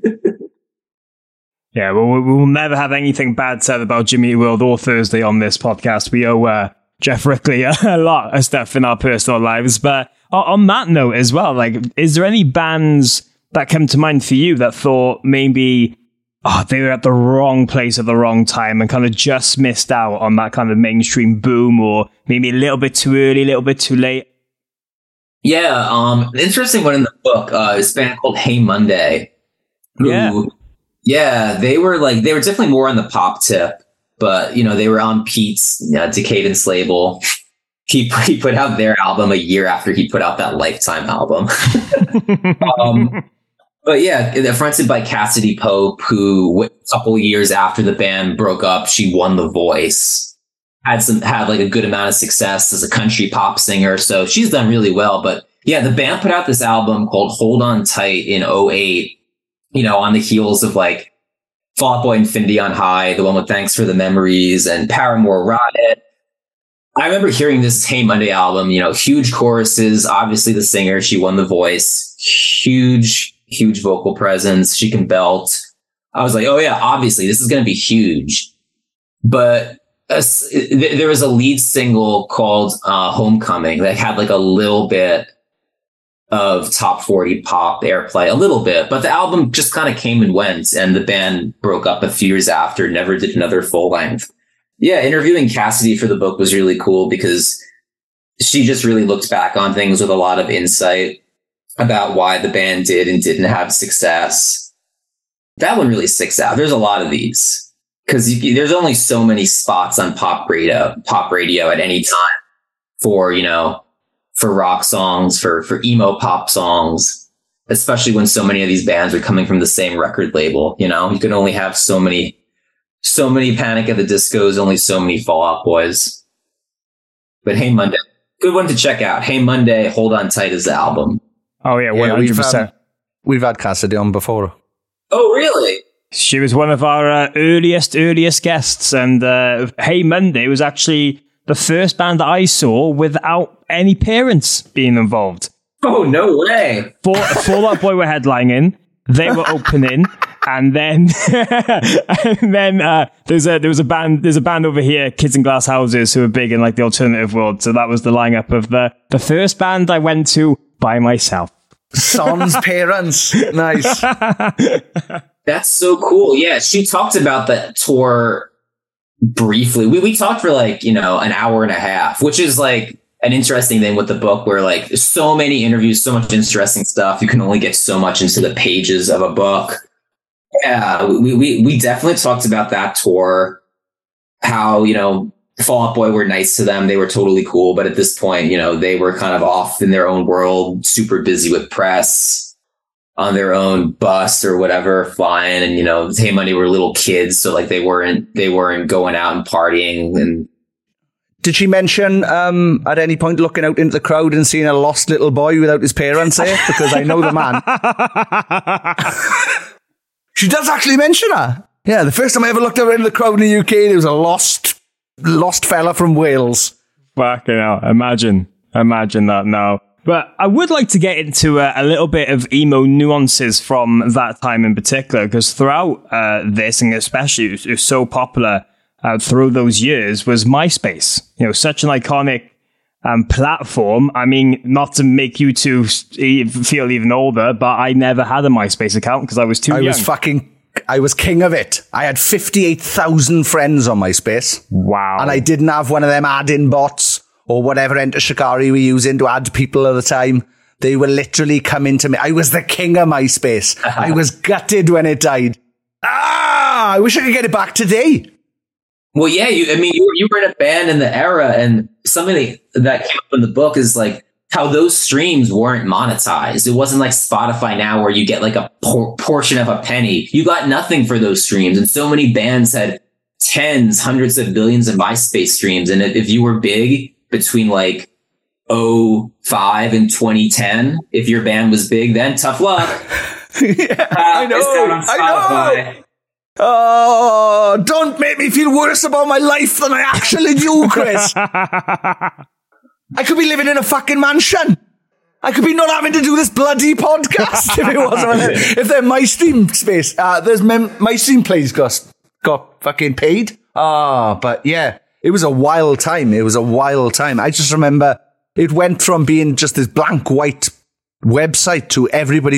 Yeah, well, we'll never have anything bad said about Jimmy Eat World or Thursday on this podcast. We owe Jeff Rickley a lot of stuff in our personal lives. But on that note as well, like, is there any bands that come to mind for you that thought maybe they were at the wrong place at the wrong time and kind of just missed out on that kind of mainstream boom, or maybe a little bit too early, a little bit too late? Yeah, interesting one in the book is a band called Hey Monday. Yeah, they were definitely more on the pop tip, but you know, they were on Pete's Decadence label. He put out their album a year after he put out that Lifetime album. But yeah, they're fronted by Cassidy Pope, who a couple of years after the band broke up, she won The Voice. Had like a good amount of success as a country pop singer, so she's done really well. But yeah, the band put out this album called Hold On Tight in 2008. You know, on the heels of like Fall Out Boy, Infinity on High, the one with Thanks for the Memories, and Paramore Riot. I remember hearing this Hey Monday album, you know, huge choruses, obviously the singer, she won The Voice, huge vocal presence, she can belt. I was like, oh yeah, obviously this is going to be huge. But there was a lead single called Homecoming that had like a little bit of top 40 pop airplay, a little bit, but the album just kind of came and went, and the band broke up a few years after, never did another full length. Yeah, interviewing Cassidy for the book was really cool because she just really looked back on things with a lot of insight about why the band did and didn't have success. That one really sticks out. There's a lot of these because there's only so many spots on pop radio at any time for, you know, for rock songs, for emo pop songs, especially when so many of these bands are coming from the same record label. You know, you can only have so many Panic at the Discos, only so many Fall Out Boys. But Hey Monday, good one to check out. Hey Monday, Hold On Tight is the album. Oh yeah, 100%. We've had Cassidy on before. Oh really? She was one of our earliest guests, and Hey Monday was actually the first band that I saw without any parents being involved. Oh, no way. Fall Out Boy were headlining, they were opening, and then there's a band over here, Kids in Glass Houses, who are big in like the alternative world. So that was the lineup of the first band I went to by myself. Son's parents. Nice. That's so cool. Yeah, she talked about that tour briefly. We talked for like, you know, an hour and a half, which is like an interesting thing with the book where like there's so many interviews, so much interesting stuff. You can only get so much into the pages of a book. Yeah, we definitely talked about that tour, how, you know, Fall Out Boy were nice to them. They were totally cool. But at this point, you know, they were kind of off in their own world, super busy with press. on their own bus or whatever, flying, and, you know, Hey Money were little kids. So like they weren't going out and partying. And did she mention at any point looking out into the crowd and seeing a lost little boy without his parents there? Because I know the man. She does actually mention her. Yeah, the first time I ever looked out into the crowd in the UK, there was a lost fella from Wales. Fucking hell. Imagine that now. But I would like to get into a little bit of emo nuances from that time in particular, because throughout this, and especially it was so popular through those years, was MySpace. You know, such an iconic platform. I mean, not to make you two feel even older, but I never had a MySpace account because I was too young. I was king of it. I had 58,000 friends on MySpace. Wow. And I didn't have one of them add-in bots or whatever Enter Shikari we using to add people at the time. They were literally coming to me. I was the king of MySpace. I was gutted when it died. I wish I could get it back today. Well, yeah, you were in a band in the era, and something that came up in the book is like how those streams weren't monetized. It wasn't like Spotify now where you get like a portion of a penny. You got nothing for those streams. And so many bands had tens, hundreds of billions of MySpace streams. And if you were big between like 2005 and 2010, if your band was big, then tough luck. I know. Oh, don't make me feel worse about my life than I actually do, Chris. I could be living in a fucking mansion. I could be not having to do this bloody podcast if it wasn't. If they're MyStream space, there's MyStream plays got fucking paid. But yeah, it was a wild time. I just remember it went from being just this blank white website to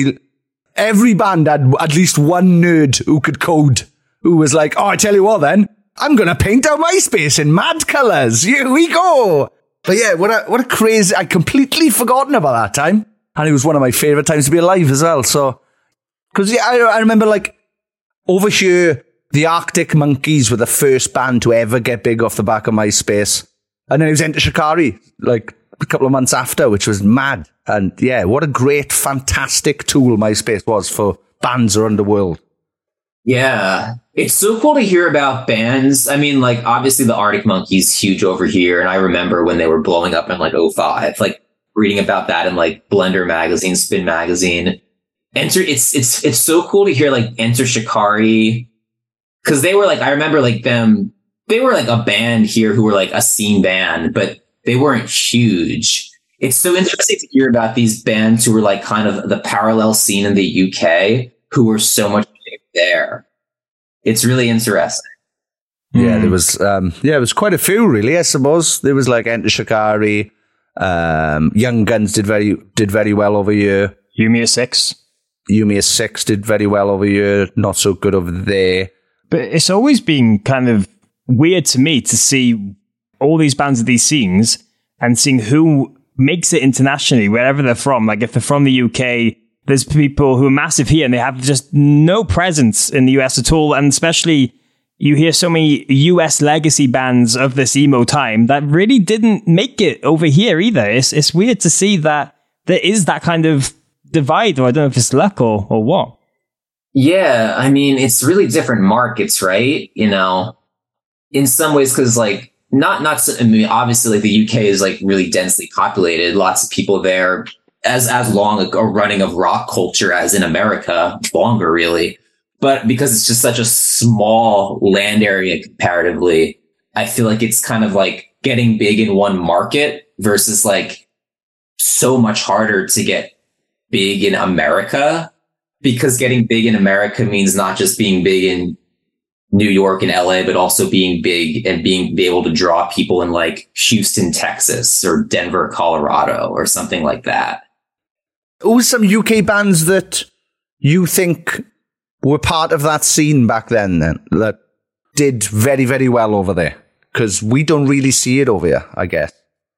every band had at least one nerd who could code, who was like, I tell you what then, I'm going to paint out MySpace in mad colours. Here we go. But yeah, what a crazy, I'd completely forgotten about that time. And it was one of my favourite times to be alive as well. So, because yeah, I remember like over here, the Arctic Monkeys were the first band to ever get big off the back of MySpace. And then it was Enter Shikari, like a couple of months after, which was mad. And yeah, what a great, fantastic tool MySpace was for bands around the world. Yeah. It's so cool to hear about bands. I mean, like, obviously the Arctic Monkeys, huge over here. And I remember when they were blowing up in like 2005, like reading about that in like Blender magazine, Spin magazine. It's so cool to hear like Enter Shikari. Cause they were like, I remember like them, they were like a band here who were like a scene band, but they weren't huge. It's so interesting to hear about these bands who were like kind of the parallel scene in the UK who were so much bigger there. It's really interesting. Yeah, there was, it was quite a few really, I suppose. There was like Enter Shikari, Young Guns did very well over here. Yumi Six did very well over here, not so good over there. But it's always been kind of weird to me to see all these bands of these scenes and seeing who makes it internationally, wherever they're from. Like if they're from the UK, there's people who are massive here and they have just no presence in the US at all. And especially you hear so many US legacy bands of this emo time that really didn't make it over here either. It's weird to see that there is that kind of divide, or I don't know if it's luck or what. Yeah, I mean, it's really different markets, right? You know, in some ways, because like, I mean, obviously like the UK is like really densely populated. Lots of people there, as long a running of rock culture as in America, longer really. But because it's just such a small land area comparatively, I feel like it's kind of like getting big in one market versus like so much harder to get big in America, because getting big in America means not just being big in New York and LA, but also being big and be able to draw people in like Houston, Texas or Denver, Colorado or something like that. Who are some UK bands that you think were part of that scene back then that did very, very well over there? Because we don't really see it over here, I guess.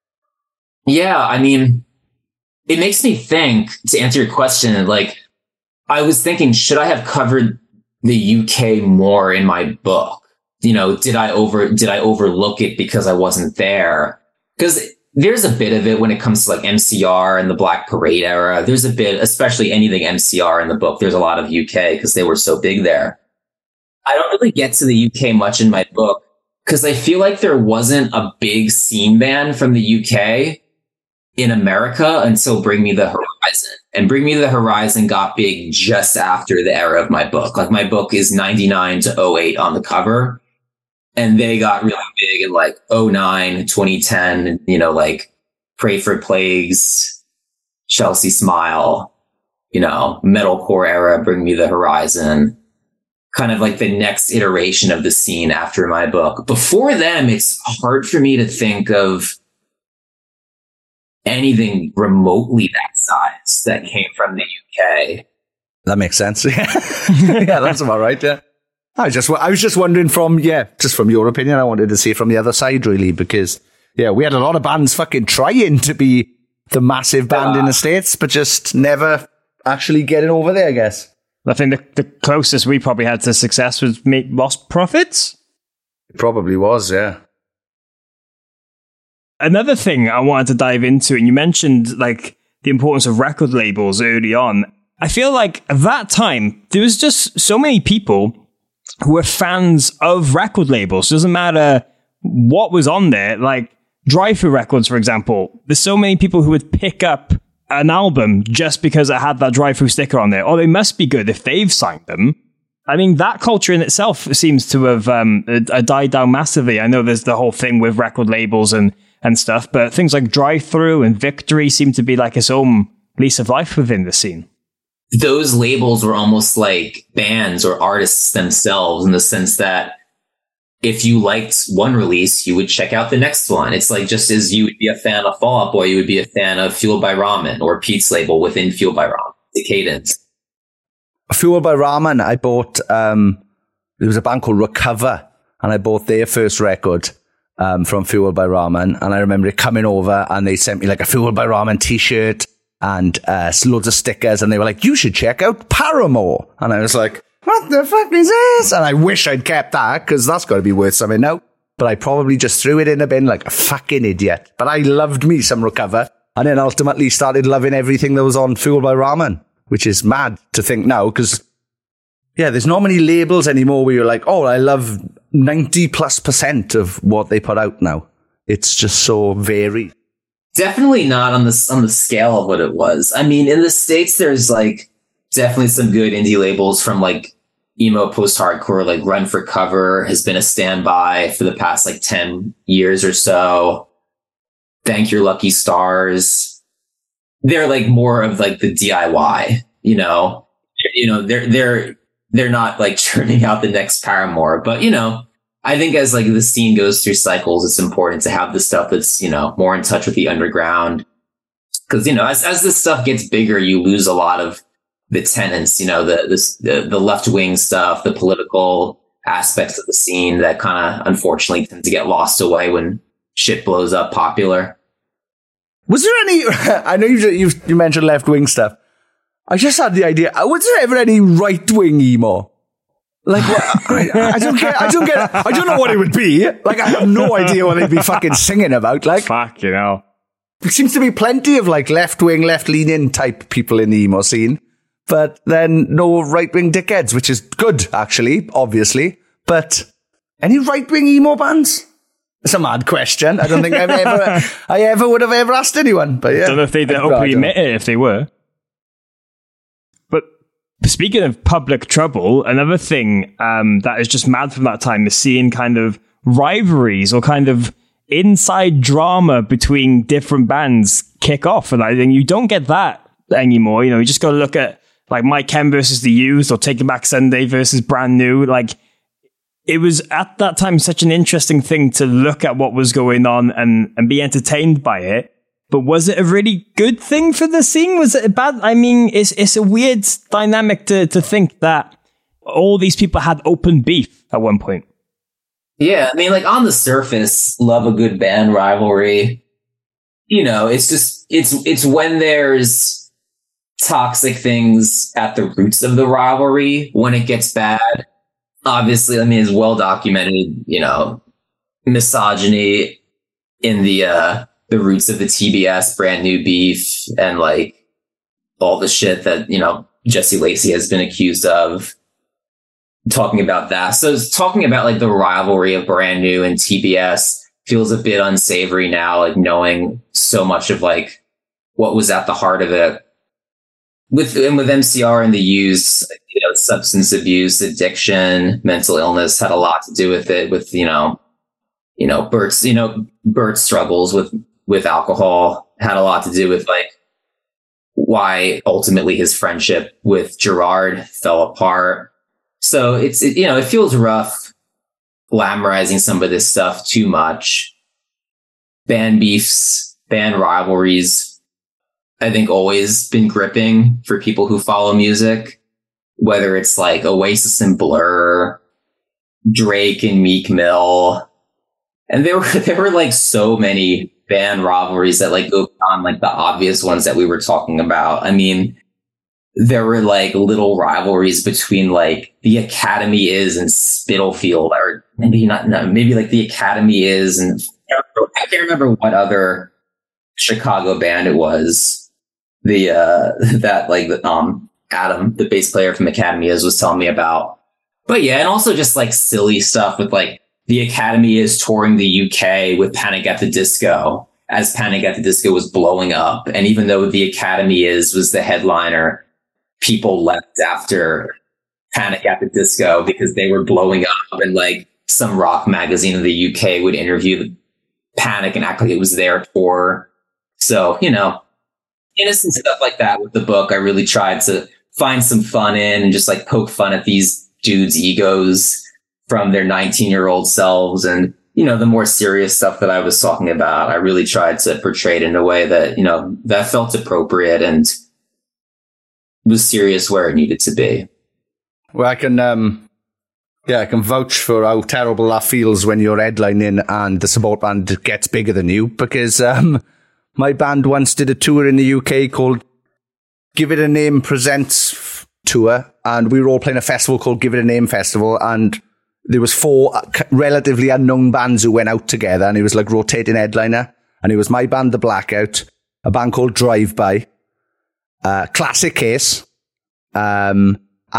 Yeah, I mean, it makes me think, to answer your question, like, I was thinking, should I have covered the UK more in my book? You know, did I overlook it because I wasn't there? Because there's a bit of it when it comes to like MCR and the Black Parade era. There's a bit, especially anything MCR in the book. There's a lot of UK because they were so big there. I don't really get to the UK much in my book because I feel like there wasn't a big scene band from the UK in America until Bring Me the Horizon. And Bring Me the Horizon got big just after the era of my book. Like my book is 99 to 08 on the cover. And they got really big in like 09, 2010, you know, like Pray for Plagues, Chelsea Smile, you know, metalcore era, Bring Me the Horizon, kind of like the next iteration of the scene after my book. Before them, it's hard for me to think of anything remotely that size that came from the UK. That makes sense. Yeah, that's about right. Yeah. I was just wondering from your opinion. I wanted to see from the other side, really, because, yeah, we had a lot of bands fucking trying to be the massive band in the States, but just never actually getting over there, I guess. I think the closest we probably had to success was Lost Prophets. It probably was, yeah. Another thing I wanted to dive into, and you mentioned like the importance of record labels early on. I feel like at that time, there was just so many people who were fans of record labels. It doesn't matter what was on there. Like Drive-Thru Records, for example. There's so many people who would pick up an album just because it had that Drive-Thru sticker on there. Oh, they must be good if they've signed them. I mean, that culture in itself seems to have died down massively. I know there's the whole thing with record labels and stuff, but things like Drive-Thru and Victory seem to be like its own lease of life within the scene. Those labels were almost like bands or artists themselves in the sense that if you liked one release, you would check out the next one. It's like just as you would be a fan of Fall Out Boy, you would be a fan of Fueled by Ramen or Pete's label within Fueled by Ramen, Decadence. Fueled by Ramen, I bought, there was a band called Recover, and I bought their first record from Fueled by Ramen, and I remember it coming over and they sent me like a Fueled by Ramen t-shirt and loads of stickers, and they were like, you should check out Paramore. And I was like, what the fuck is this? And I wish I'd kept that, because that's got to be worth something now. But I probably just threw it in a bin like a fucking idiot. But I loved me some Recover, and then ultimately started loving everything that was on Fueled by Ramen, which is mad to think now, because, yeah, there's not many labels anymore where you're like, oh, I love 90+% of what they put out now. It's just so varied. Definitely not on the scale of what it was. I mean, in the States, there's like definitely some good indie labels from like emo post-hardcore, like Run for Cover has been a standby for the past like 10 years or so. Thank Your Lucky Stars. They're like more of like the DIY, you know, they're not like churning out the next Paramore, but you know, I think as like the scene goes through cycles, it's important to have the stuff that's, you know, more in touch with the underground. Because, you know, as this stuff gets bigger, you lose a lot of the tenets, you know, the left wing stuff, the political aspects of the scene that kind of unfortunately tend to get lost away when shit blows up popular. Was there any, I know you mentioned left wing stuff. I just had the idea, was there ever any right wing emo? Like, what? I don't get it. I don't know what it would be. Like, I have no idea what they'd be fucking singing about. Like, fuck, you know. There seems to be plenty of like left-wing, left-leaning type people in the emo scene, but then no right-wing dickheads, which is good, actually, obviously. But any right-wing emo bands? It's a mad question. I don't think I ever would have ever asked anyone. But yeah, don't know if they'd openly admit it if they were. Speaking of public trouble, another thing that is just mad from that time is seeing kind of rivalries or kind of inside drama between different bands kick off. And I think you don't get that anymore. You know, you just got to look at like My Chem versus The Used or Taking Back Sunday versus Brand New. Like, it was at that time such an interesting thing to look at what was going on and be entertained by it. But was it a really good thing for the scene? Was it bad? I mean, it's a weird dynamic to think that all these people had open beef at one point. Yeah, I mean, like on the surface, love a good band rivalry. You know, it's just, it's when there's toxic things at the roots of the rivalry, when it gets bad. Obviously, I mean, it's well documented, you know, misogyny in the the roots of the TBS Brand New Beef and like all the shit that, you know, Jesse Lacey has been accused of, talking about that. So talking about like the rivalry of Brand New and TBS feels a bit unsavory now, like knowing so much of like what was at the heart of it. With MCR and the Used, you know, substance abuse, addiction, mental illness had a lot to do with it. With Bert's struggles with alcohol had a lot to do with like why ultimately his friendship with Gerard fell apart. So it feels rough glamorizing some of this stuff too much. Band beefs, band rivalries, I think always been gripping for people who follow music, whether it's like Oasis and Blur, Drake and Meek Mill. And there were like so many band rivalries that like go beyond like the obvious ones that we were talking about. I mean, there were like little rivalries between like the Academy Is and Spitalfield, or maybe not, no, maybe like the Academy Is and I can't remember what other Chicago band it was. Adam, the bass player from Academy Is, was telling me about. But yeah, and also just like silly stuff with like the Academy Is touring the UK with Panic at the Disco as Panic at the Disco was blowing up. And even though the Academy Is was the headliner, people left after Panic at the Disco because they were blowing up, and like some rock magazine in the UK would interview Panic and act like it was their tour. So, you know, innocent stuff like that with the book. I really tried to find some fun in and just like poke fun at these dudes' egos from their 19-year-old selves. And, you know, the more serious stuff that I was talking about, I really tried to portray it in a way that, you know, that felt appropriate and was serious where it needed to be. Well, I can vouch for how terrible that feels when you're headlining and the support band gets bigger than you, because my band once did a tour in the UK called Give It a Name Presents Tour, and we were all playing a festival called Give It a Name Festival, and there was 4 relatively unknown bands who went out together, and it was like rotating headliner, and it was my band, The Blackout, a band called Drive By, Classic Case, and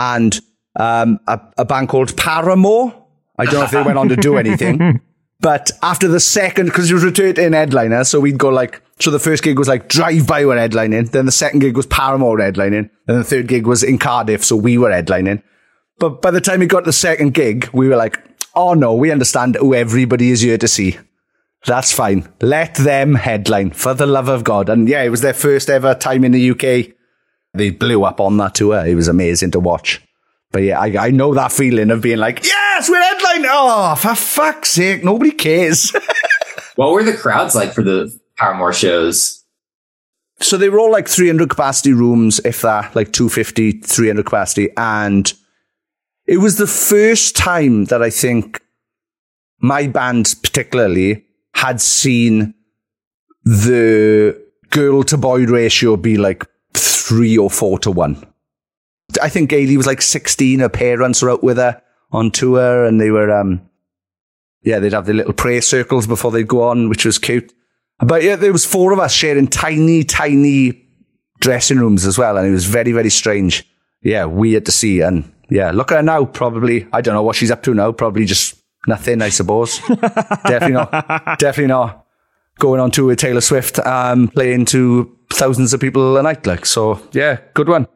a band called Paramore. I don't know if they went on to do anything. But after the second, because it was rotating headliner, so we'd go like, so the first gig was like Drive By were headlining, then the second gig was Paramore headlining, and the third gig was in Cardiff, so we were headlining. But by the time we got to the second gig, we were like, oh no, we understand who everybody is here to see. That's fine. Let them headline, for the love of God. And yeah, it was their first ever time in the UK. They blew up on that tour. It was amazing to watch. But yeah, I know that feeling of being like, yes, we're headlining. Oh, for fuck's sake, nobody cares. What were the crowds like for the Paramore shows? So they were all like 300 capacity rooms, if that, like 250, 300 capacity. And it was the first time that I think my band particularly had seen the girl to boy ratio be like 3 or 4 to 1. I think Gailey was like 16. Her parents were out with her on tour, and they were, they'd have their little prayer circles before they'd go on, which was cute. But yeah, there was 4 of us sharing tiny, tiny dressing rooms as well, and it was very, very strange. Yeah, weird to see. And yeah, look at her now, probably. I don't know what she's up to now. Probably just nothing, I suppose. Definitely not going on tour with Taylor Swift, playing to thousands of people a night. Like, so yeah, good one.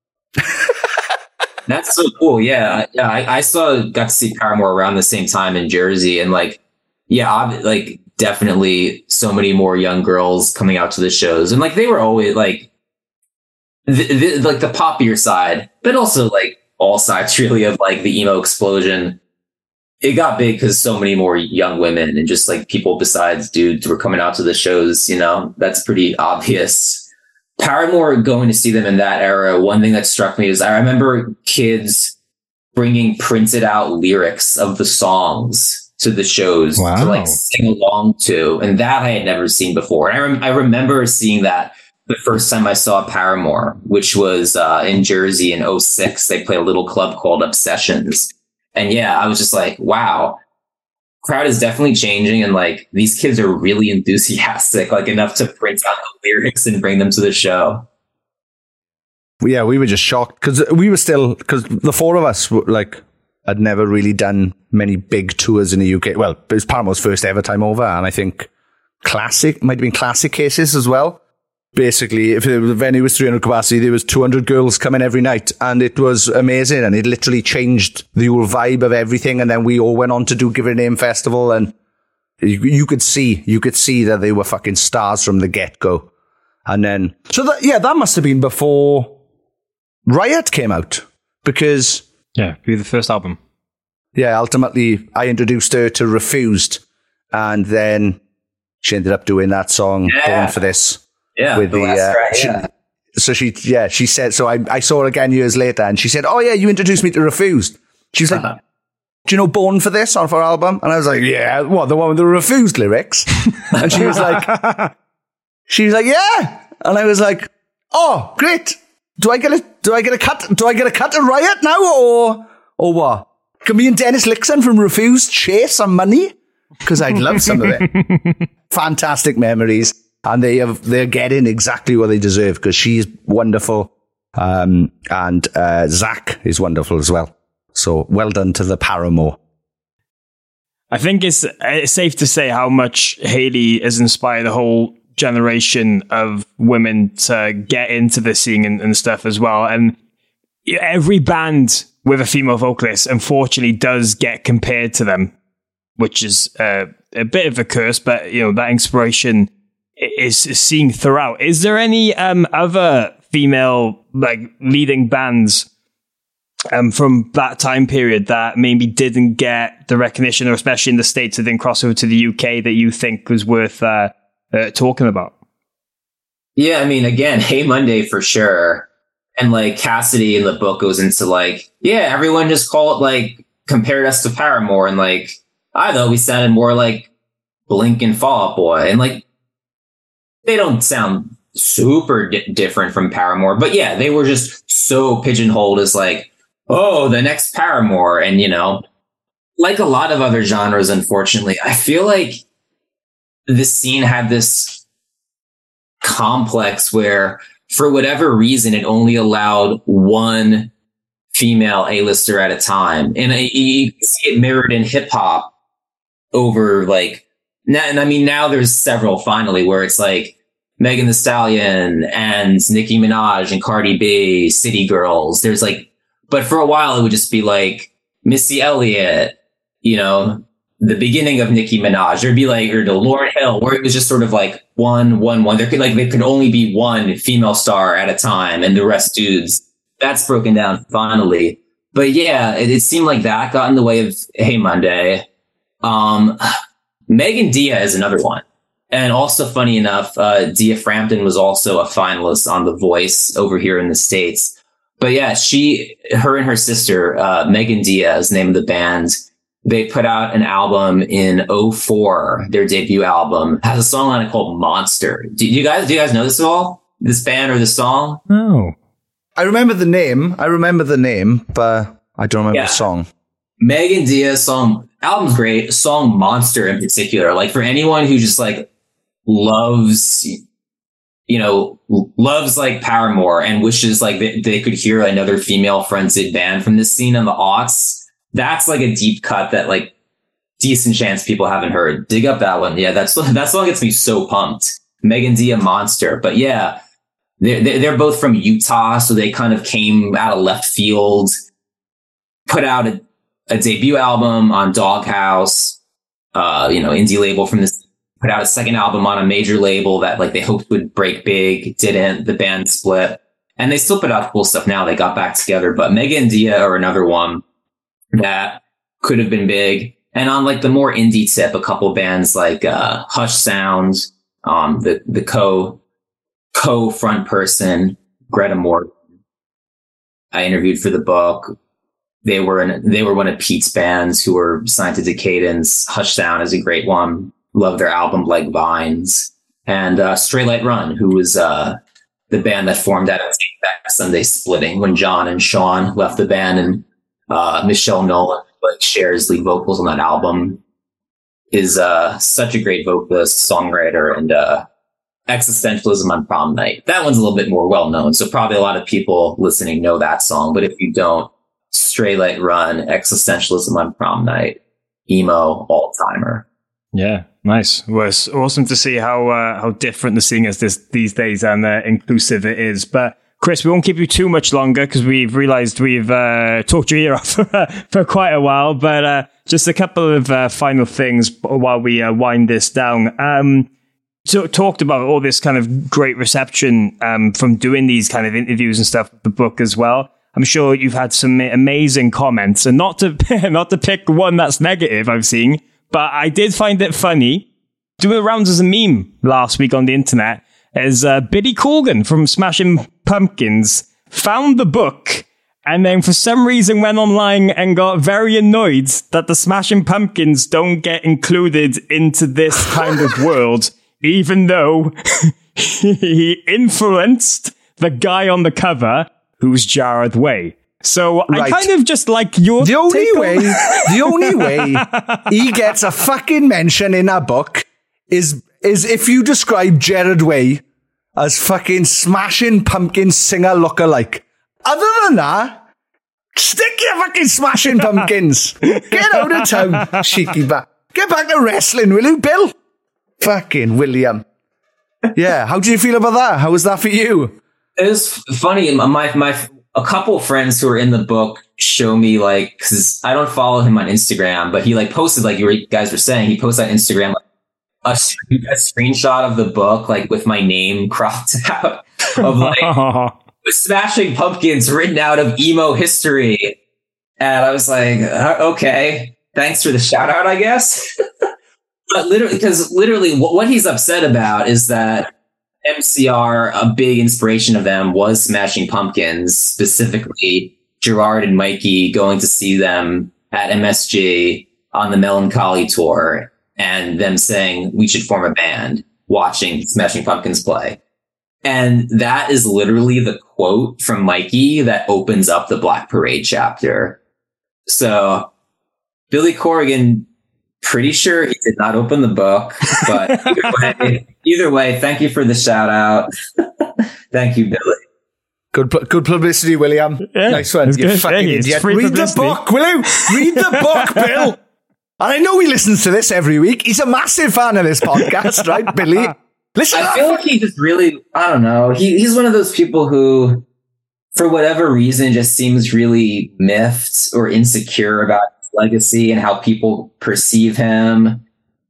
That's so cool. Yeah. I got to see Paramore around the same time in Jersey, and like, yeah, like definitely so many more young girls coming out to the shows, and like they were always like like the poppier side, but also like all sides really of like the emo explosion. It got big because so many more young women and just like people besides dudes were coming out to the shows. You know, that's pretty obvious. Paramore, going to see them in that era, one thing that struck me is I remember kids bringing printed out lyrics of the songs to the shows to like sing along to. And that I had never seen before. And I remember seeing that the first time I saw Paramore, which was in Jersey in 2006. They played a little club called Obsessions. And yeah, I was just like, wow, crowd is definitely changing, and like these kids are really enthusiastic, like enough to print out the lyrics and bring them to the show. Yeah, we were just shocked because the four of us were like had never really done many big tours in the UK. Well, it was Paramore's first ever time over, and I think might have been Classic cases as well. Basically, if the venue was 300 capacity, there was 200 girls coming every night, and it was amazing, and it literally changed the whole vibe of everything. And then we all went on to do Give It a Name Festival, and you could see that they were fucking stars from the get-go. And then, that must have been before Riot came out, because be the first album. Yeah, ultimately, I introduced her to Refused, and then she ended up doing that song, Born for This. Yeah, with she said, so I saw her again years later, and she said, "Oh yeah, you introduced me to Refused." She was like, "Do you know Born for This off her album?" And I was like, "Yeah, what, the one with the Refused lyrics?" And she was like, "Yeah," and I was like, "Oh, great! Do I get a cut at Riot now, or what? Can me and Dennis Lixon from Refused share some money? Because I'd love some of it." Fantastic memories. And they're getting exactly what they deserve, because she's wonderful. And Zach is wonderful as well. So well done to the Paramore. I think it's safe to say how much Hayley has inspired a whole generation of women to get into the scene and stuff as well. And every band with a female vocalist, unfortunately, does get compared to them, which is a bit of a curse, but that inspiration is seen throughout. Is there any other female leading bands from that time period that maybe didn't get the recognition, or especially in the States that didn't cross over to the UK, that you think was worth talking about? Yeah, I mean, again, Hey Monday for sure. And Cassidy in the book goes into everyone just compared us to Paramore, and I thought we sounded more like Blink and Fall Out Boy, and they don't sound super different from Paramore, but yeah, they were just so pigeonholed as the next Paramore. And, like a lot of other genres, unfortunately, I feel like this scene had this complex where, for whatever reason, it only allowed one female A-lister at a time. And you see it mirrored in hip hop over now there's several finally where it's Megan Thee Stallion and Nicki Minaj and Cardi B, City Girls. There's but for a while it would just be Missy Elliott, the beginning of Nicki Minaj. There'd be or the Lauryn Hill, where it was just sort of one. There could only be one female star at a time, and the rest dudes. That's broken down finally. But yeah, it seemed like that got in the way of Hey Monday. Megan Dia is another one. And also, funny enough, Dia Frampton was also a finalist on The Voice over here in the States. But yeah, her and her sister, Megan Dia is the name of the band. They put out an album in 2004. Their debut album has a song on it called Monster. Do you guys know this at all? This band or this song? No. I remember the name, but I don't remember the song. Megan Dia's album's great. Song Monster in particular. For anyone who just loves Paramore and wishes they could hear another female fronted band from this scene on the aughts, that's a deep cut that decent chance people haven't heard. Dig up that one. Yeah, that song gets me so pumped. Megan Dia, Monster. But yeah, they're both from Utah, so they kind of came out of left field, put out a debut album on Doghouse, indie label from this. Put out a second album on a major label that they hoped would break big, didn't. The band split, and they still put out cool stuff now. They got back together, but Megan Dia are another one that could have been big. And on the more indie tip, a couple bands Hush Sound, the co front person Greta Morgan, I interviewed for the book. They were one of Pete's bands who were signed to Decadence. Hush Sound is a great one. Love their album Like Vines. And Stray Light Run, who was the band that formed out of Take Back Sunday Splitting when John and Sean left the band, and Michelle Nolan shares lead vocals on that album. is such a great vocalist, songwriter, and Existentialism on Prom Night. That one's a little bit more well known, so probably a lot of people listening know that song. But if you don't, Stray Light Run, Existentialism on Prom Night, emo, all-timer. Yeah, nice. Well, it's awesome to see how different the scene is these days and inclusive it is. But Chris, we won't keep you too much longer because we've realized we've talked your ear off for quite a while. But just a couple of final things while we wind this down. So talked about all this kind of great reception from doing these kind of interviews and stuff with the book as well. I'm sure you've had some amazing comments, and not to pick one that's negative I've seen, but I did find it funny. Doing the rounds as a meme last week on the internet is Billy Corgan from Smashing Pumpkins found the book and then for some reason went online and got very annoyed that the Smashing Pumpkins don't get included into this kind of world. Even though he influenced the guy on the cover, who's Jared Way. So right. I kind of just like your the only way he gets a fucking mention in a book is if you describe Jared Way as fucking Smashing Pumpkins singer lookalike. Other than that, stick your fucking Smashing Pumpkins. Get out of town, cheeky bat. Get back to wrestling, will you, Bill? Fucking William. Yeah, how do you feel about that? How was that for you? It was funny. A couple of friends who are in the book show me, like, because I don't follow him on Instagram, but he like posted, like you guys were saying, he posted on Instagram like, a screenshot of the book, like with my name cropped out of like Smashing Pumpkins written out of emo history. And I was like, okay, thanks for the shout out, I guess. But literally what he's upset about is that MCR, a big inspiration of them was Smashing Pumpkins, specifically Gerard and Mikey going to see them at MSG on the Melancholy tour and them saying we should form a band watching Smashing Pumpkins play. And that is literally the quote from Mikey that opens up the Black Parade chapter. So Billy Corgan, pretty sure he did not open the book, but either way, thank you for the shout out. Thank you, Billy. Good publicity, William. Yeah, nice one. You fucking idiot. Read the book, will you? Read the book, Bill. And I know he listens to this every week. He's a massive fan of this podcast, right, Billy? Listen, I feel like he just really, I don't know. He's one of those people who, for whatever reason, just seems really miffed or insecure about legacy and how people perceive him.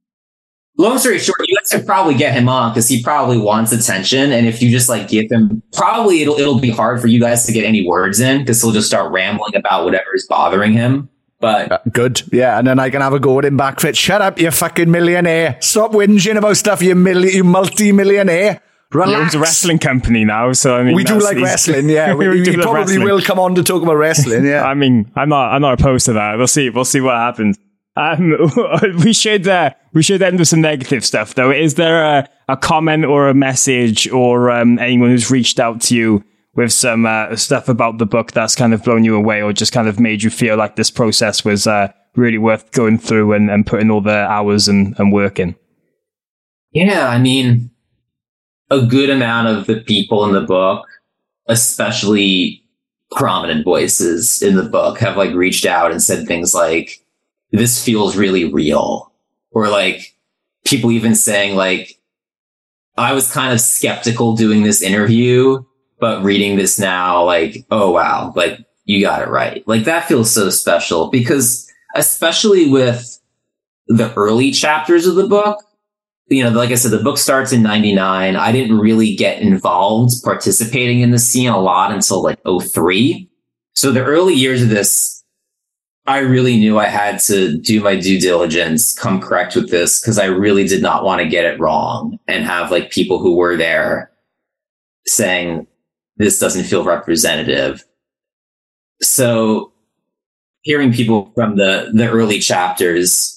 Long story short, you guys could probably get him on because he probably wants attention, and if you just like give him, probably it'll be hard for you guys to get any words in because he'll just start rambling about whatever is bothering him. But good, yeah, and then I can have a go at him back fit. Shut up, you fucking millionaire! Stop whinging about stuff, you multi-millionaire. Relax. He owns a wrestling company now, so I mean, we do like wrestling. Yeah, we probably will come on to talk about wrestling. Yeah, I mean, I'm not opposed to that. We'll see what happens. We should end with some negative stuff, though. Is there a comment or a message or anyone who's reached out to you with some stuff about the book that's kind of blown you away, or just kind of made you feel like this process was really worth going through and putting all the hours and work in? Yeah, I mean, a good amount of the people in the book, especially prominent voices in the book, have like reached out and said things like, this feels really real. Or like people even saying like, I was kind of skeptical doing this interview, but reading this now, like, oh wow, like you got it right. Like that feels so special because especially with the early chapters of the book, you know, like I said, the book starts in 99. I didn't really get involved participating in the scene a lot until like 03. So the early years of this, I really knew I had to do my due diligence, come correct with this, because I really did not want to get it wrong and have like people who were there saying this doesn't feel representative. So hearing people from the early chapters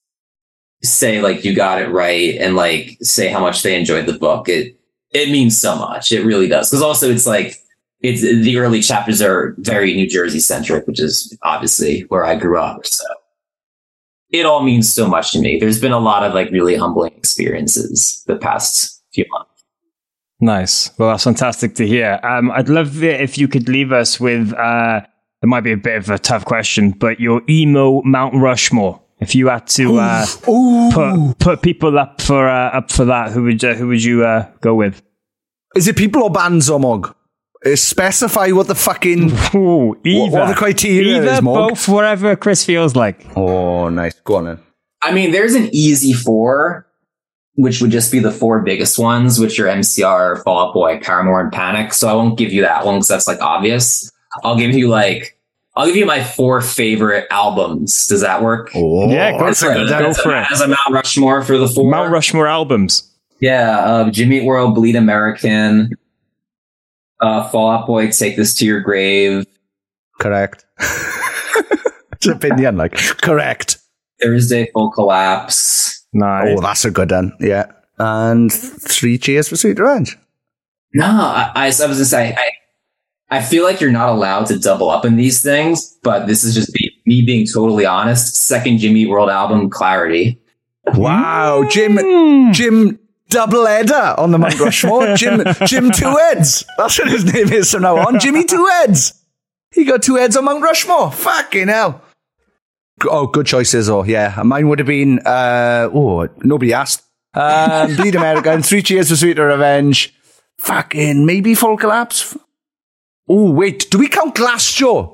say like you got it right and like say how much they enjoyed the book, it means so much. It really does. Because also it's like the early chapters are very New Jersey centric, which is obviously where I grew up. So it all means so much to me. There's been a lot of like really humbling experiences the past few months. Nice. Well, that's fantastic to hear. I'd love it if you could leave us with, it might be a bit of a tough question, but your emo Mount Rushmore. If you had to put people up for that, who would you go with? Is it people or bands, or Mog? Specify what the fucking either. What the criteria either, is, Mog. Both, whatever Chris feels like. Oh, nice. Go on then. I mean, there's an easy 4, which would just be the 4 biggest ones, which are MCR, Fall Out Boy, Paramore, and Panic. So I won't give you that one because that's like obvious. I'll give you my 4 favorite albums. Does that work? Oh, yeah, go for it. Go for it. As a Mount Rushmore for the 4. Mount Rushmore albums. Yeah, Jimmy Eat World, Bleed American, Fall Out Boy, Take This to Your Grave. Correct. It's an opinion, like, correct. Thursday, Full Collapse. Nice. Oh, that's a good one. Yeah. And 3 Cheers for Sweet Revenge. No, I was going to say, I feel like you're not allowed to double up in these things, but this is just me being totally honest. Second Jimmy Eat World album, Clarity. Wow, Jim double header on the Mount Rushmore. Jim 2 heads. That's what his name is from now on. Jimmy 2 heads. He got 2 heads on Mount Rushmore. Fucking hell. Oh, good choices. Oh, yeah. Mine would have been, nobody asked. Bleed America and 3 Cheers for Sweeter Revenge. Fucking maybe Full Collapse. Oh, wait. Do we count Glassjaw?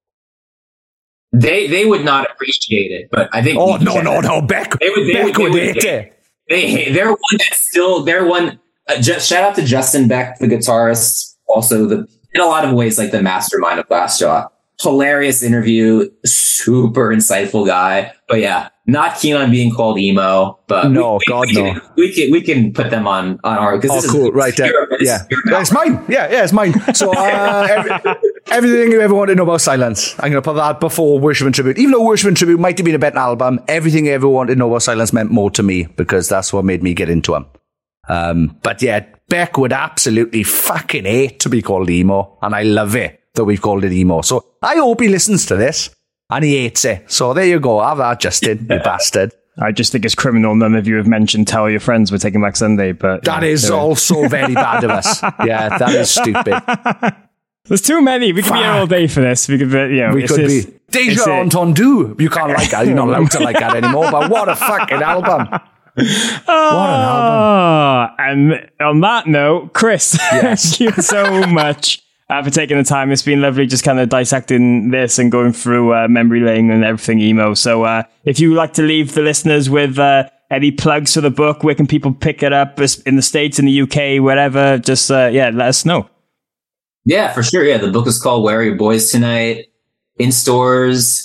They would not appreciate it, but I think. Oh, no. Beck would hate it. They're one that's still, shout out to Justin Beck, the guitarist, also in a lot of ways, like the mastermind of Glassjaw. Hilarious interview, super insightful guy. But yeah, not keen on being called emo. But no. We can put them on our. Oh, cool, right there. Yeah, it's mine. Yeah, it's mine. So everything you ever wanted to know about Silence, I'm going to put that before Worship and Tribute. Even though Worship and Tribute might have been a better album, everything you ever wanted to know about Silence meant more to me because that's what made me get into them. But yeah, Beck would absolutely fucking hate to be called emo, and I love it that we've called it emo. So I hope he listens to this and he hates it. So there you go. Have that, Justin, you bastard. I just think it's criminal. None of you have mentioned Tell Your Friends We're Taking Back Sunday, but that is also very bad of us. Yeah, that is stupid. There's too many. We could be here all day for this. We could be. Deja Entendu. You can't like that. You're not allowed to like that anymore. But what a fucking album. What an album. And on that note, Chris, yes. Thank you so much for taking the time. It's been lovely just kind of dissecting this and going through memory lane and everything emo. So if you would like to leave the listeners with any plugs for the book, where can people pick it up in the States, in the UK, wherever, just let us know. Yeah, for sure. Yeah, the book is called Where Are Your Boys Tonight? In stores,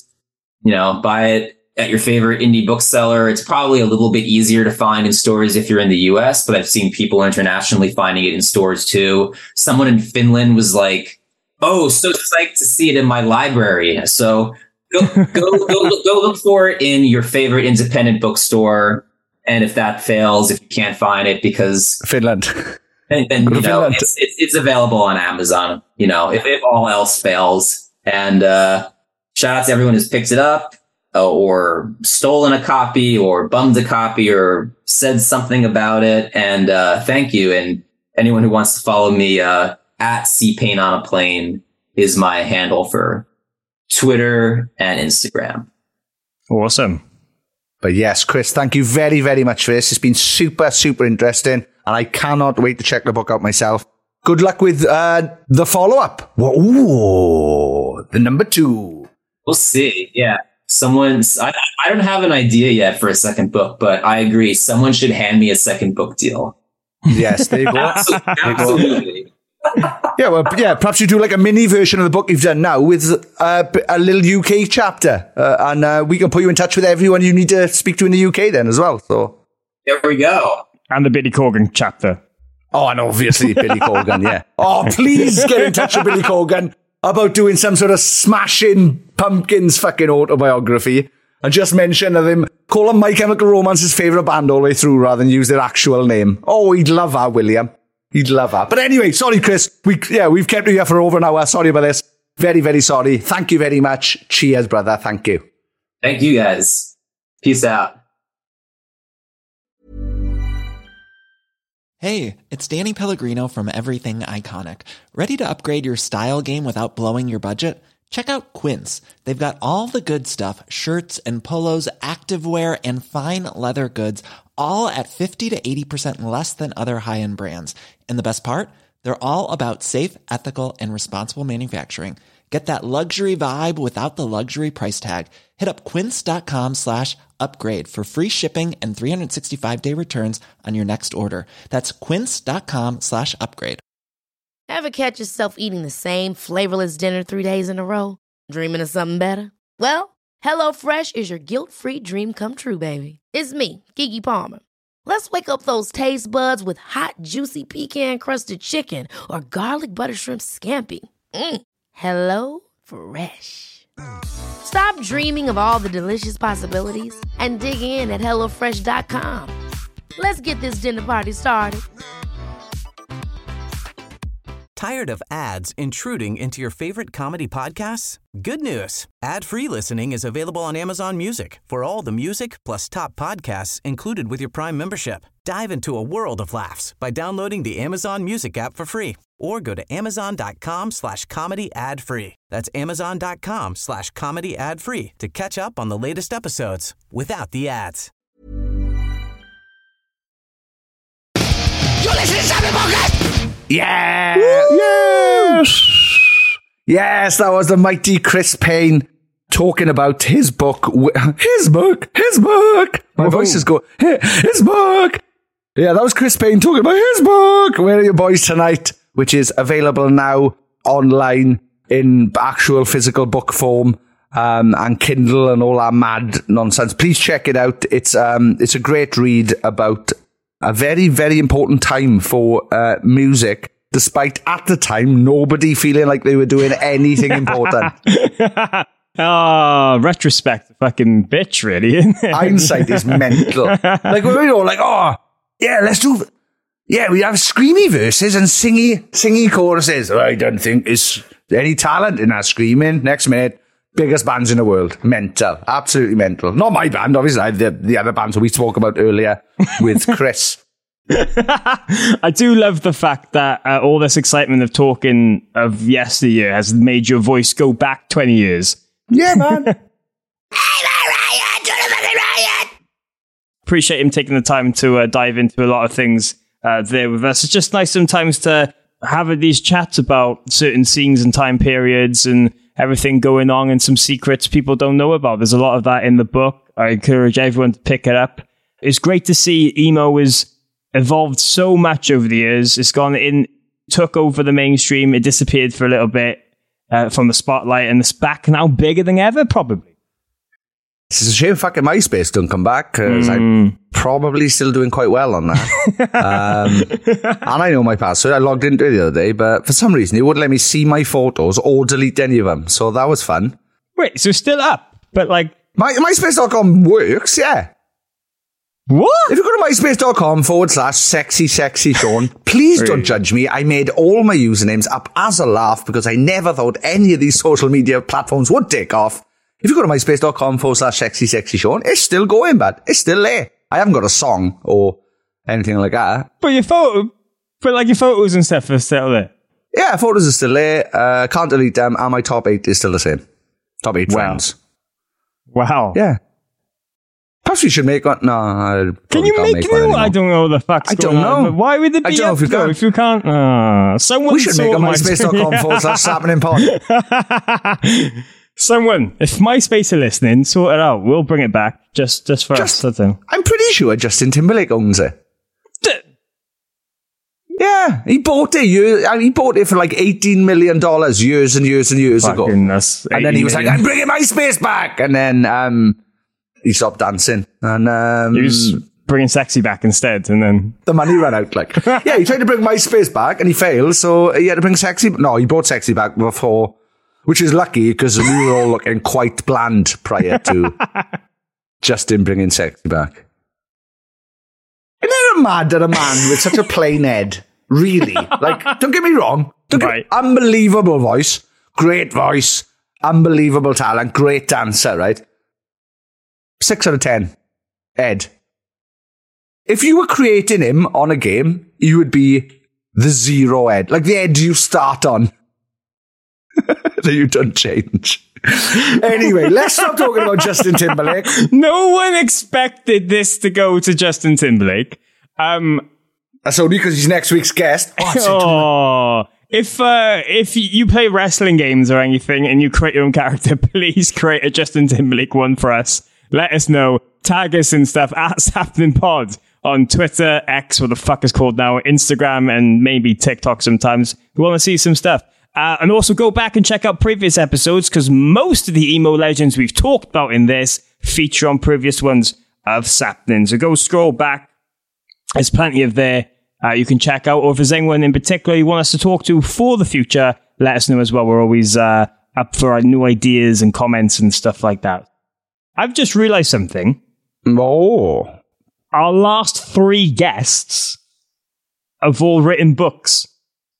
buy it at your favorite indie bookseller. It's probably a little bit easier to find in stores if you're in the US, but I've seen people internationally finding it in stores too. Someone in Finland was like, "Oh, so psyched to see it in my library." So go look for it in your favorite independent bookstore. And if that fails, if you can't find it because Finland, then it's available on Amazon. If all else fails. And shout out to everyone who's picked it up, or stolen a copy, or bummed a copy, or said something about it. And thank you. And anyone who wants to follow me, at CPain on a Plane is my handle for Twitter and Instagram. Awesome. But yes, Chris, thank you very, very much for this. It's been super, super interesting, and I cannot wait to check the book out myself. Good luck with the follow-up. Whoa, the number 2. We'll see. Yeah. I don't have an idea yet for a second book, but I agree. Someone should hand me a second book deal. Yes, there you go. Absolutely. Perhaps you do like a mini version of the book you've done now with a little UK chapter, and we can put you in touch with everyone you need to speak to in the UK then as well. So there we go. And the Billy Corgan chapter. Oh, and obviously Billy Corgan, yeah. Oh, please get in touch with Billy Corgan about doing some sort of Smashing Pumpkins fucking autobiography, and just mention of him, call him My Chemical Romance his favourite band all the way through rather than use their actual name. Oh, he'd love that, William. He'd love that. But anyway, sorry, Chris. We've kept you here for over an hour. Sorry about this. Very, very sorry. Thank you very much. Cheers, brother. Thank you. Thank you, guys. Peace out. Hey, it's Danny Pellegrino from Everything Iconic. Ready to upgrade your style game without blowing your budget? Check out Quince. They've got all the good stuff, shirts and polos, activewear, and fine leather goods, all at 50 to 80% less than other high-end brands. And the best part? They're all about safe, ethical, and responsible manufacturing. Get that luxury vibe without the luxury price tag. Hit up quince.com/upgrade for free shipping and 365-day returns on your next order. That's quince.com/upgrade. Ever catch yourself eating the same flavorless dinner 3 days in a row? Dreaming of something better? Well, HelloFresh is your guilt-free dream come true, baby. It's me, Keke Palmer. Let's wake up those taste buds with hot, juicy pecan-crusted chicken or garlic butter shrimp scampi. Hello Fresh. Stop dreaming of all the delicious possibilities and dig in at HelloFresh.com. Let's get this dinner party started. Tired of ads intruding into your favorite comedy podcasts? Good news. Ad-free listening is available on Amazon Music for all the music plus top podcasts included with your Prime membership. Dive into a world of laughs by downloading the Amazon Music app for free or go to amazon.com/comedy ad-free. That's amazon.com/comedy ad-free to catch up on the latest episodes without the ads. You listen to Simon Podcast! Yeah! Yes! Yes, that was the mighty Chris Payne talking about his book. His book! My voice is going, his book! Yeah, that was Chris Payne talking about his book! Where Are Your Boys Tonight? Which is available now online in actual physical book form, and Kindle and all that mad nonsense. Please check it out. It's a great read about a very, very important time for music, despite at the time nobody feeling like they were doing anything important. Retrospect, fucking bitch, really, isn't it? Hindsight is mental. Like, we're all like, oh, yeah, let's do... Yeah, we have screamy verses and singy choruses. I don't think there's any talent in that screaming. Next minute, biggest bands in the world. Mental. Absolutely mental. Not my band, obviously. I have the other bands we spoke about earlier with Chris. I do love the fact that all this excitement of talking of yesteryear has made your voice go back 20 years. Yeah, man. Appreciate him taking the time to dive into a lot of things there with us. It's just nice sometimes to have these chats about certain scenes and time periods and everything going on and some secrets people don't know about. There's a lot of that in the book. I encourage everyone to pick it up. It's great to see emo has evolved so much over the years. It's gone in, took over the mainstream. It disappeared for a little bit from the spotlight, and it's back now bigger than ever, probably. It's a shame fucking MySpace don't come back, because I'm probably still doing quite well on that. And I know my password. I logged into it the other day, but for some reason it wouldn't let me see my photos or delete any of them. So that was fun. Wait, so it's still up? But like... MySpace.com works, yeah. What? If you go to myspace.com/sexy Sean, please don't judge me. I made all my usernames up as a laugh because I never thought any of these social media platforms would take off. If you go to myspace.com/sexy Sean, it's still going, but it's still there. I haven't got a song or anything like that. But your photos and stuff are still there. Yeah, photos are still there. Can't delete them, and my top 8 is still the same. Top 8 friends. Wow. Yeah. Perhaps we should make one. No, can you make new? I don't know the fuck's going on. I don't know. But why would it be up though if you can't? Someone we should make a myspace.com/slappingpod. Someone, if MySpace are listening, sort it out. We'll bring it back just for us. I'm pretty sure Justin Timberlake owns it. Yeah, he bought it. He bought it for like $18 million years and years and years ago. And then he was like, "I'm bringing MySpace back," and then he stopped dancing, and he was bringing sexy back instead, and then the money ran out. Like, yeah, he tried to bring MySpace back, and he failed, so he had to bring sexy. No, he brought sexy back before, which is lucky because we were all looking quite bland prior to Justin bringing sexy back. Isn't it mad that a man with such a plain head, really, like, don't get me wrong, unbelievable voice, great voice, unbelievable talent, great dancer, right? 6 out of 10. Ed. If you were creating him on a game, you would be the 0 Ed. Like the Ed you start on. That you don't change. Anyway, let's stop talking about Justin Timberlake. No one expected this to go to Justin Timberlake. That's only because he's next week's guest. If you play wrestling games or anything and you create your own character, please create a Justin Timberlake one for us. Let us know. Tag us and stuff at SappeningPod on Twitter, X, what the fuck is called now, Instagram, and maybe TikTok sometimes. We want to see some stuff. And also go back and check out previous episodes, because most of the emo legends we've talked about in this feature on previous ones of Sappening. So go scroll back. There's plenty of there you can check out. Or if there's anyone in particular you want us to talk to for the future, let us know as well. We're always up for new ideas and comments and stuff like that. I've just realized something. Oh. Our last 3 guests have all written books.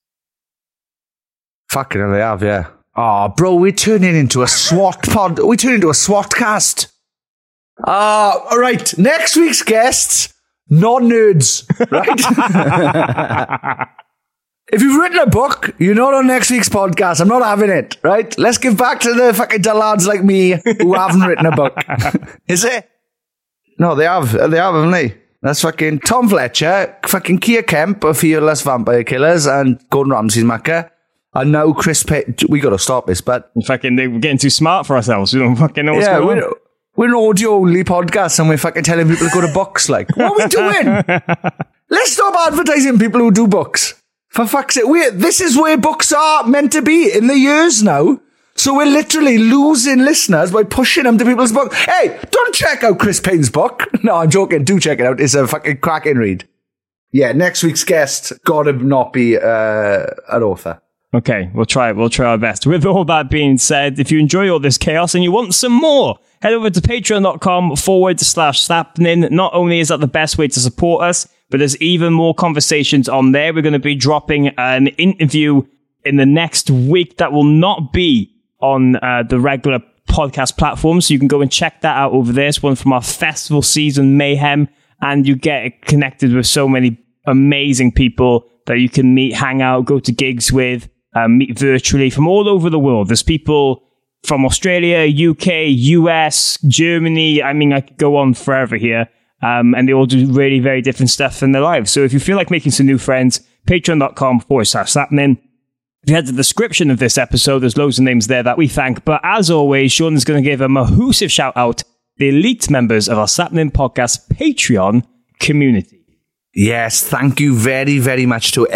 Fucking hell, they have, yeah. Oh, bro, we're turning into a SWAT pod. We're turning into a SWAT cast. All right, next week's guests, non-nerds, right? If you've written a book, you're not on next week's podcast. I'm not having it, right? Let's give back to the fucking dullards like me who haven't written a book. Is it? No, they have, haven't they? That's fucking Tom Fletcher, fucking Keir Kemp of Fearless Vampire Killers, and Gordon Ramsay's Macca. And now Chris Payne. We got to stop this, but fucking, we're getting too smart for ourselves. We don't fucking know what's going on. We're an audio-only podcast, and we're fucking telling people to go to books. Like, what are we doing? Let's stop advertising people who do books. For fuck's sake, this is where books are meant to be in the years now. So we're literally losing listeners by pushing them to people's book. Hey, don't check out Chris Payne's book. No, I'm joking. Do check it out. It's a fucking cracking read. Yeah, next week's guest gotta not be an author. Okay, we'll try our best. With all that being said, if you enjoy all this chaos and you want some more, head over to patreon.com/Sappening. Not only is that the best way to support us, but there's even more conversations on there. We're going to be dropping an interview in the next week that will not be on the regular podcast platform, so you can go and check that out over there. It's one from our festival season, Mayhem, and you get connected with so many amazing people that you can meet, hang out, go to gigs with, meet virtually from all over the world. There's people from Australia, UK, US, Germany. I mean, I could go on forever here. And they all do really very different stuff in their lives. So if you feel like making some new friends, patreon.com/Sappening. If you head to the description of this episode, there's loads of names there that we thank. But as always, Sean is going to give a massive shout out the elite members of our Sappening Podcast Patreon community. Yes, thank you very, very much to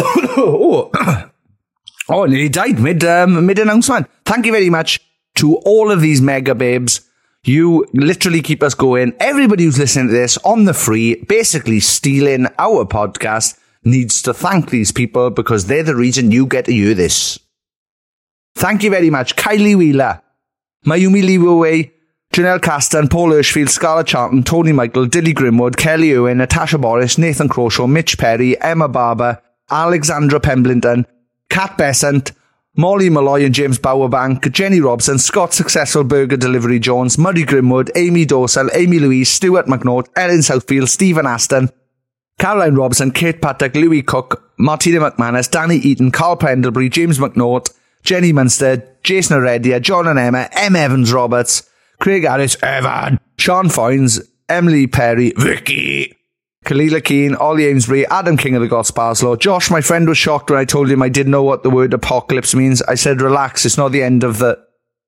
I nearly died mid-announcement. Thank you very much to all of these mega babes. You literally keep us going. Everybody who's listening to this on the free, basically stealing our podcast, needs to thank these people because they're the reason you get to hear this. Thank you very much. Kylie Wheeler, Mayumi Leeway, Janelle Caston, Paul Hirschfield, Scarlett Charlton, Tony Michael, Dilly Grimwood, Kelly Owen, Natasha Boris, Nathan Croshaw, Mitch Perry, Emma Barber, Alexandra Pemblington, Kat Besant, Molly Malloy and James Bowerbank, Jenny Robson, Scott Successful Burger Delivery Jones, Murray Grimwood, Amy Dorsell, Amy Louise, Stuart McNaught, Ellen Southfield, Stephen Aston, Caroline Robson, Kate Patek, Louis Cook, Martina McManus, Danny Eaton, Carl Pendlebury, James McNaught, Jenny Munster, Jason Heredia, John and Emma, M. Evans Roberts, Craig Harris, Evan, Sean Foynes, Emily Perry, Vicky, Kalila Keane, Ollie Amesbury, Adam King of the Gods Parslow. Josh, my friend, was shocked when I told him I didn't know what the word apocalypse means. I said, relax, it's not the end of the...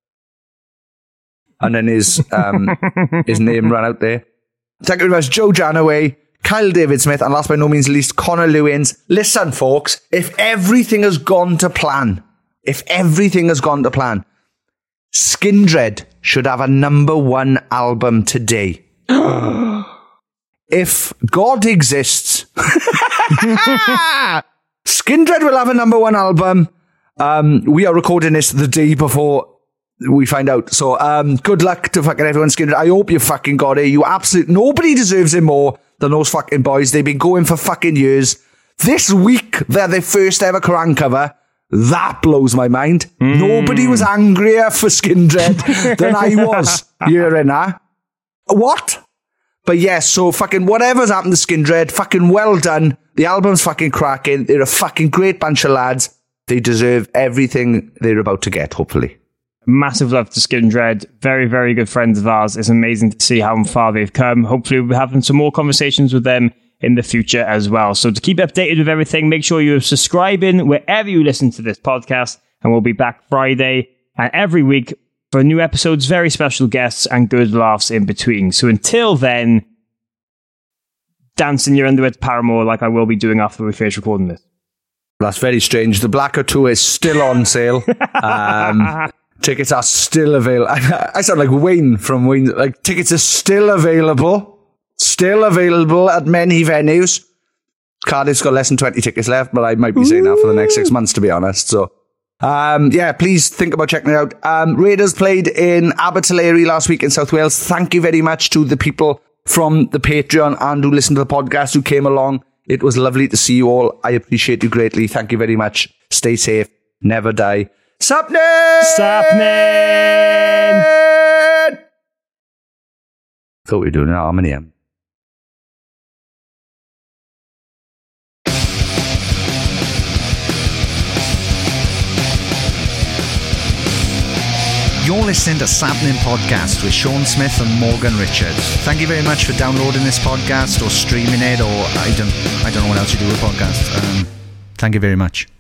And then his name ran out there. Thank you very much, Joe Janaway, Kyle David Smith, and last by no means least, Connor Lewins. Listen, folks, if everything has gone to plan, Skindred should have a #1 album today. If God exists, Skindred will have a #1 album. We are recording this the day before we find out. So, good luck to fucking everyone, Skindred. I hope you fucking got it. Nobody deserves it more than those fucking boys. They've been going for fucking years. This week, they're their first ever Kerrang cover. That blows my mind. Nobody was angrier for Skindred than I was hearing that. what? But yes, so fucking whatever's happened to Skindred, fucking well done. The album's fucking cracking. They're a fucking great bunch of lads. They deserve everything they're about to get, hopefully. Massive love to Skindred. Very, very good friends of ours. It's amazing to see how far they've come. Hopefully we'll be having some more conversations with them in the future as well. So to keep updated with everything, make sure you're subscribing wherever you listen to this podcast. And we'll be back Friday and every week for new episodes, very special guests, and good laughs in between. So until then, dance in your underwear to Paramore like I will be doing after we finish recording this. That's very strange. The Blacker Tour is still on sale. Tickets are still available. I sound like Wayne from Wayne. Like, tickets are still available. Still available at many venues. Cardiff's got less than 20 tickets left, but I might be saying that for the next 6 months, to be honest. So, yeah, please think about checking it out. Raiders played in Abertillery last week in South Wales. Thank you very much to the people from the Patreon and who listened to the podcast who came along. It was lovely to see you all. I appreciate you greatly. Thank you very much. Stay safe. Never die. Sapnin! Sapnin! Thought we were doing an harmony. You're listening to Sapnin Podcast with Sean Smith and Morgan Richards. Thank you very much for downloading this podcast or streaming it, or I don't know what else you do with podcasts. Thank you very much.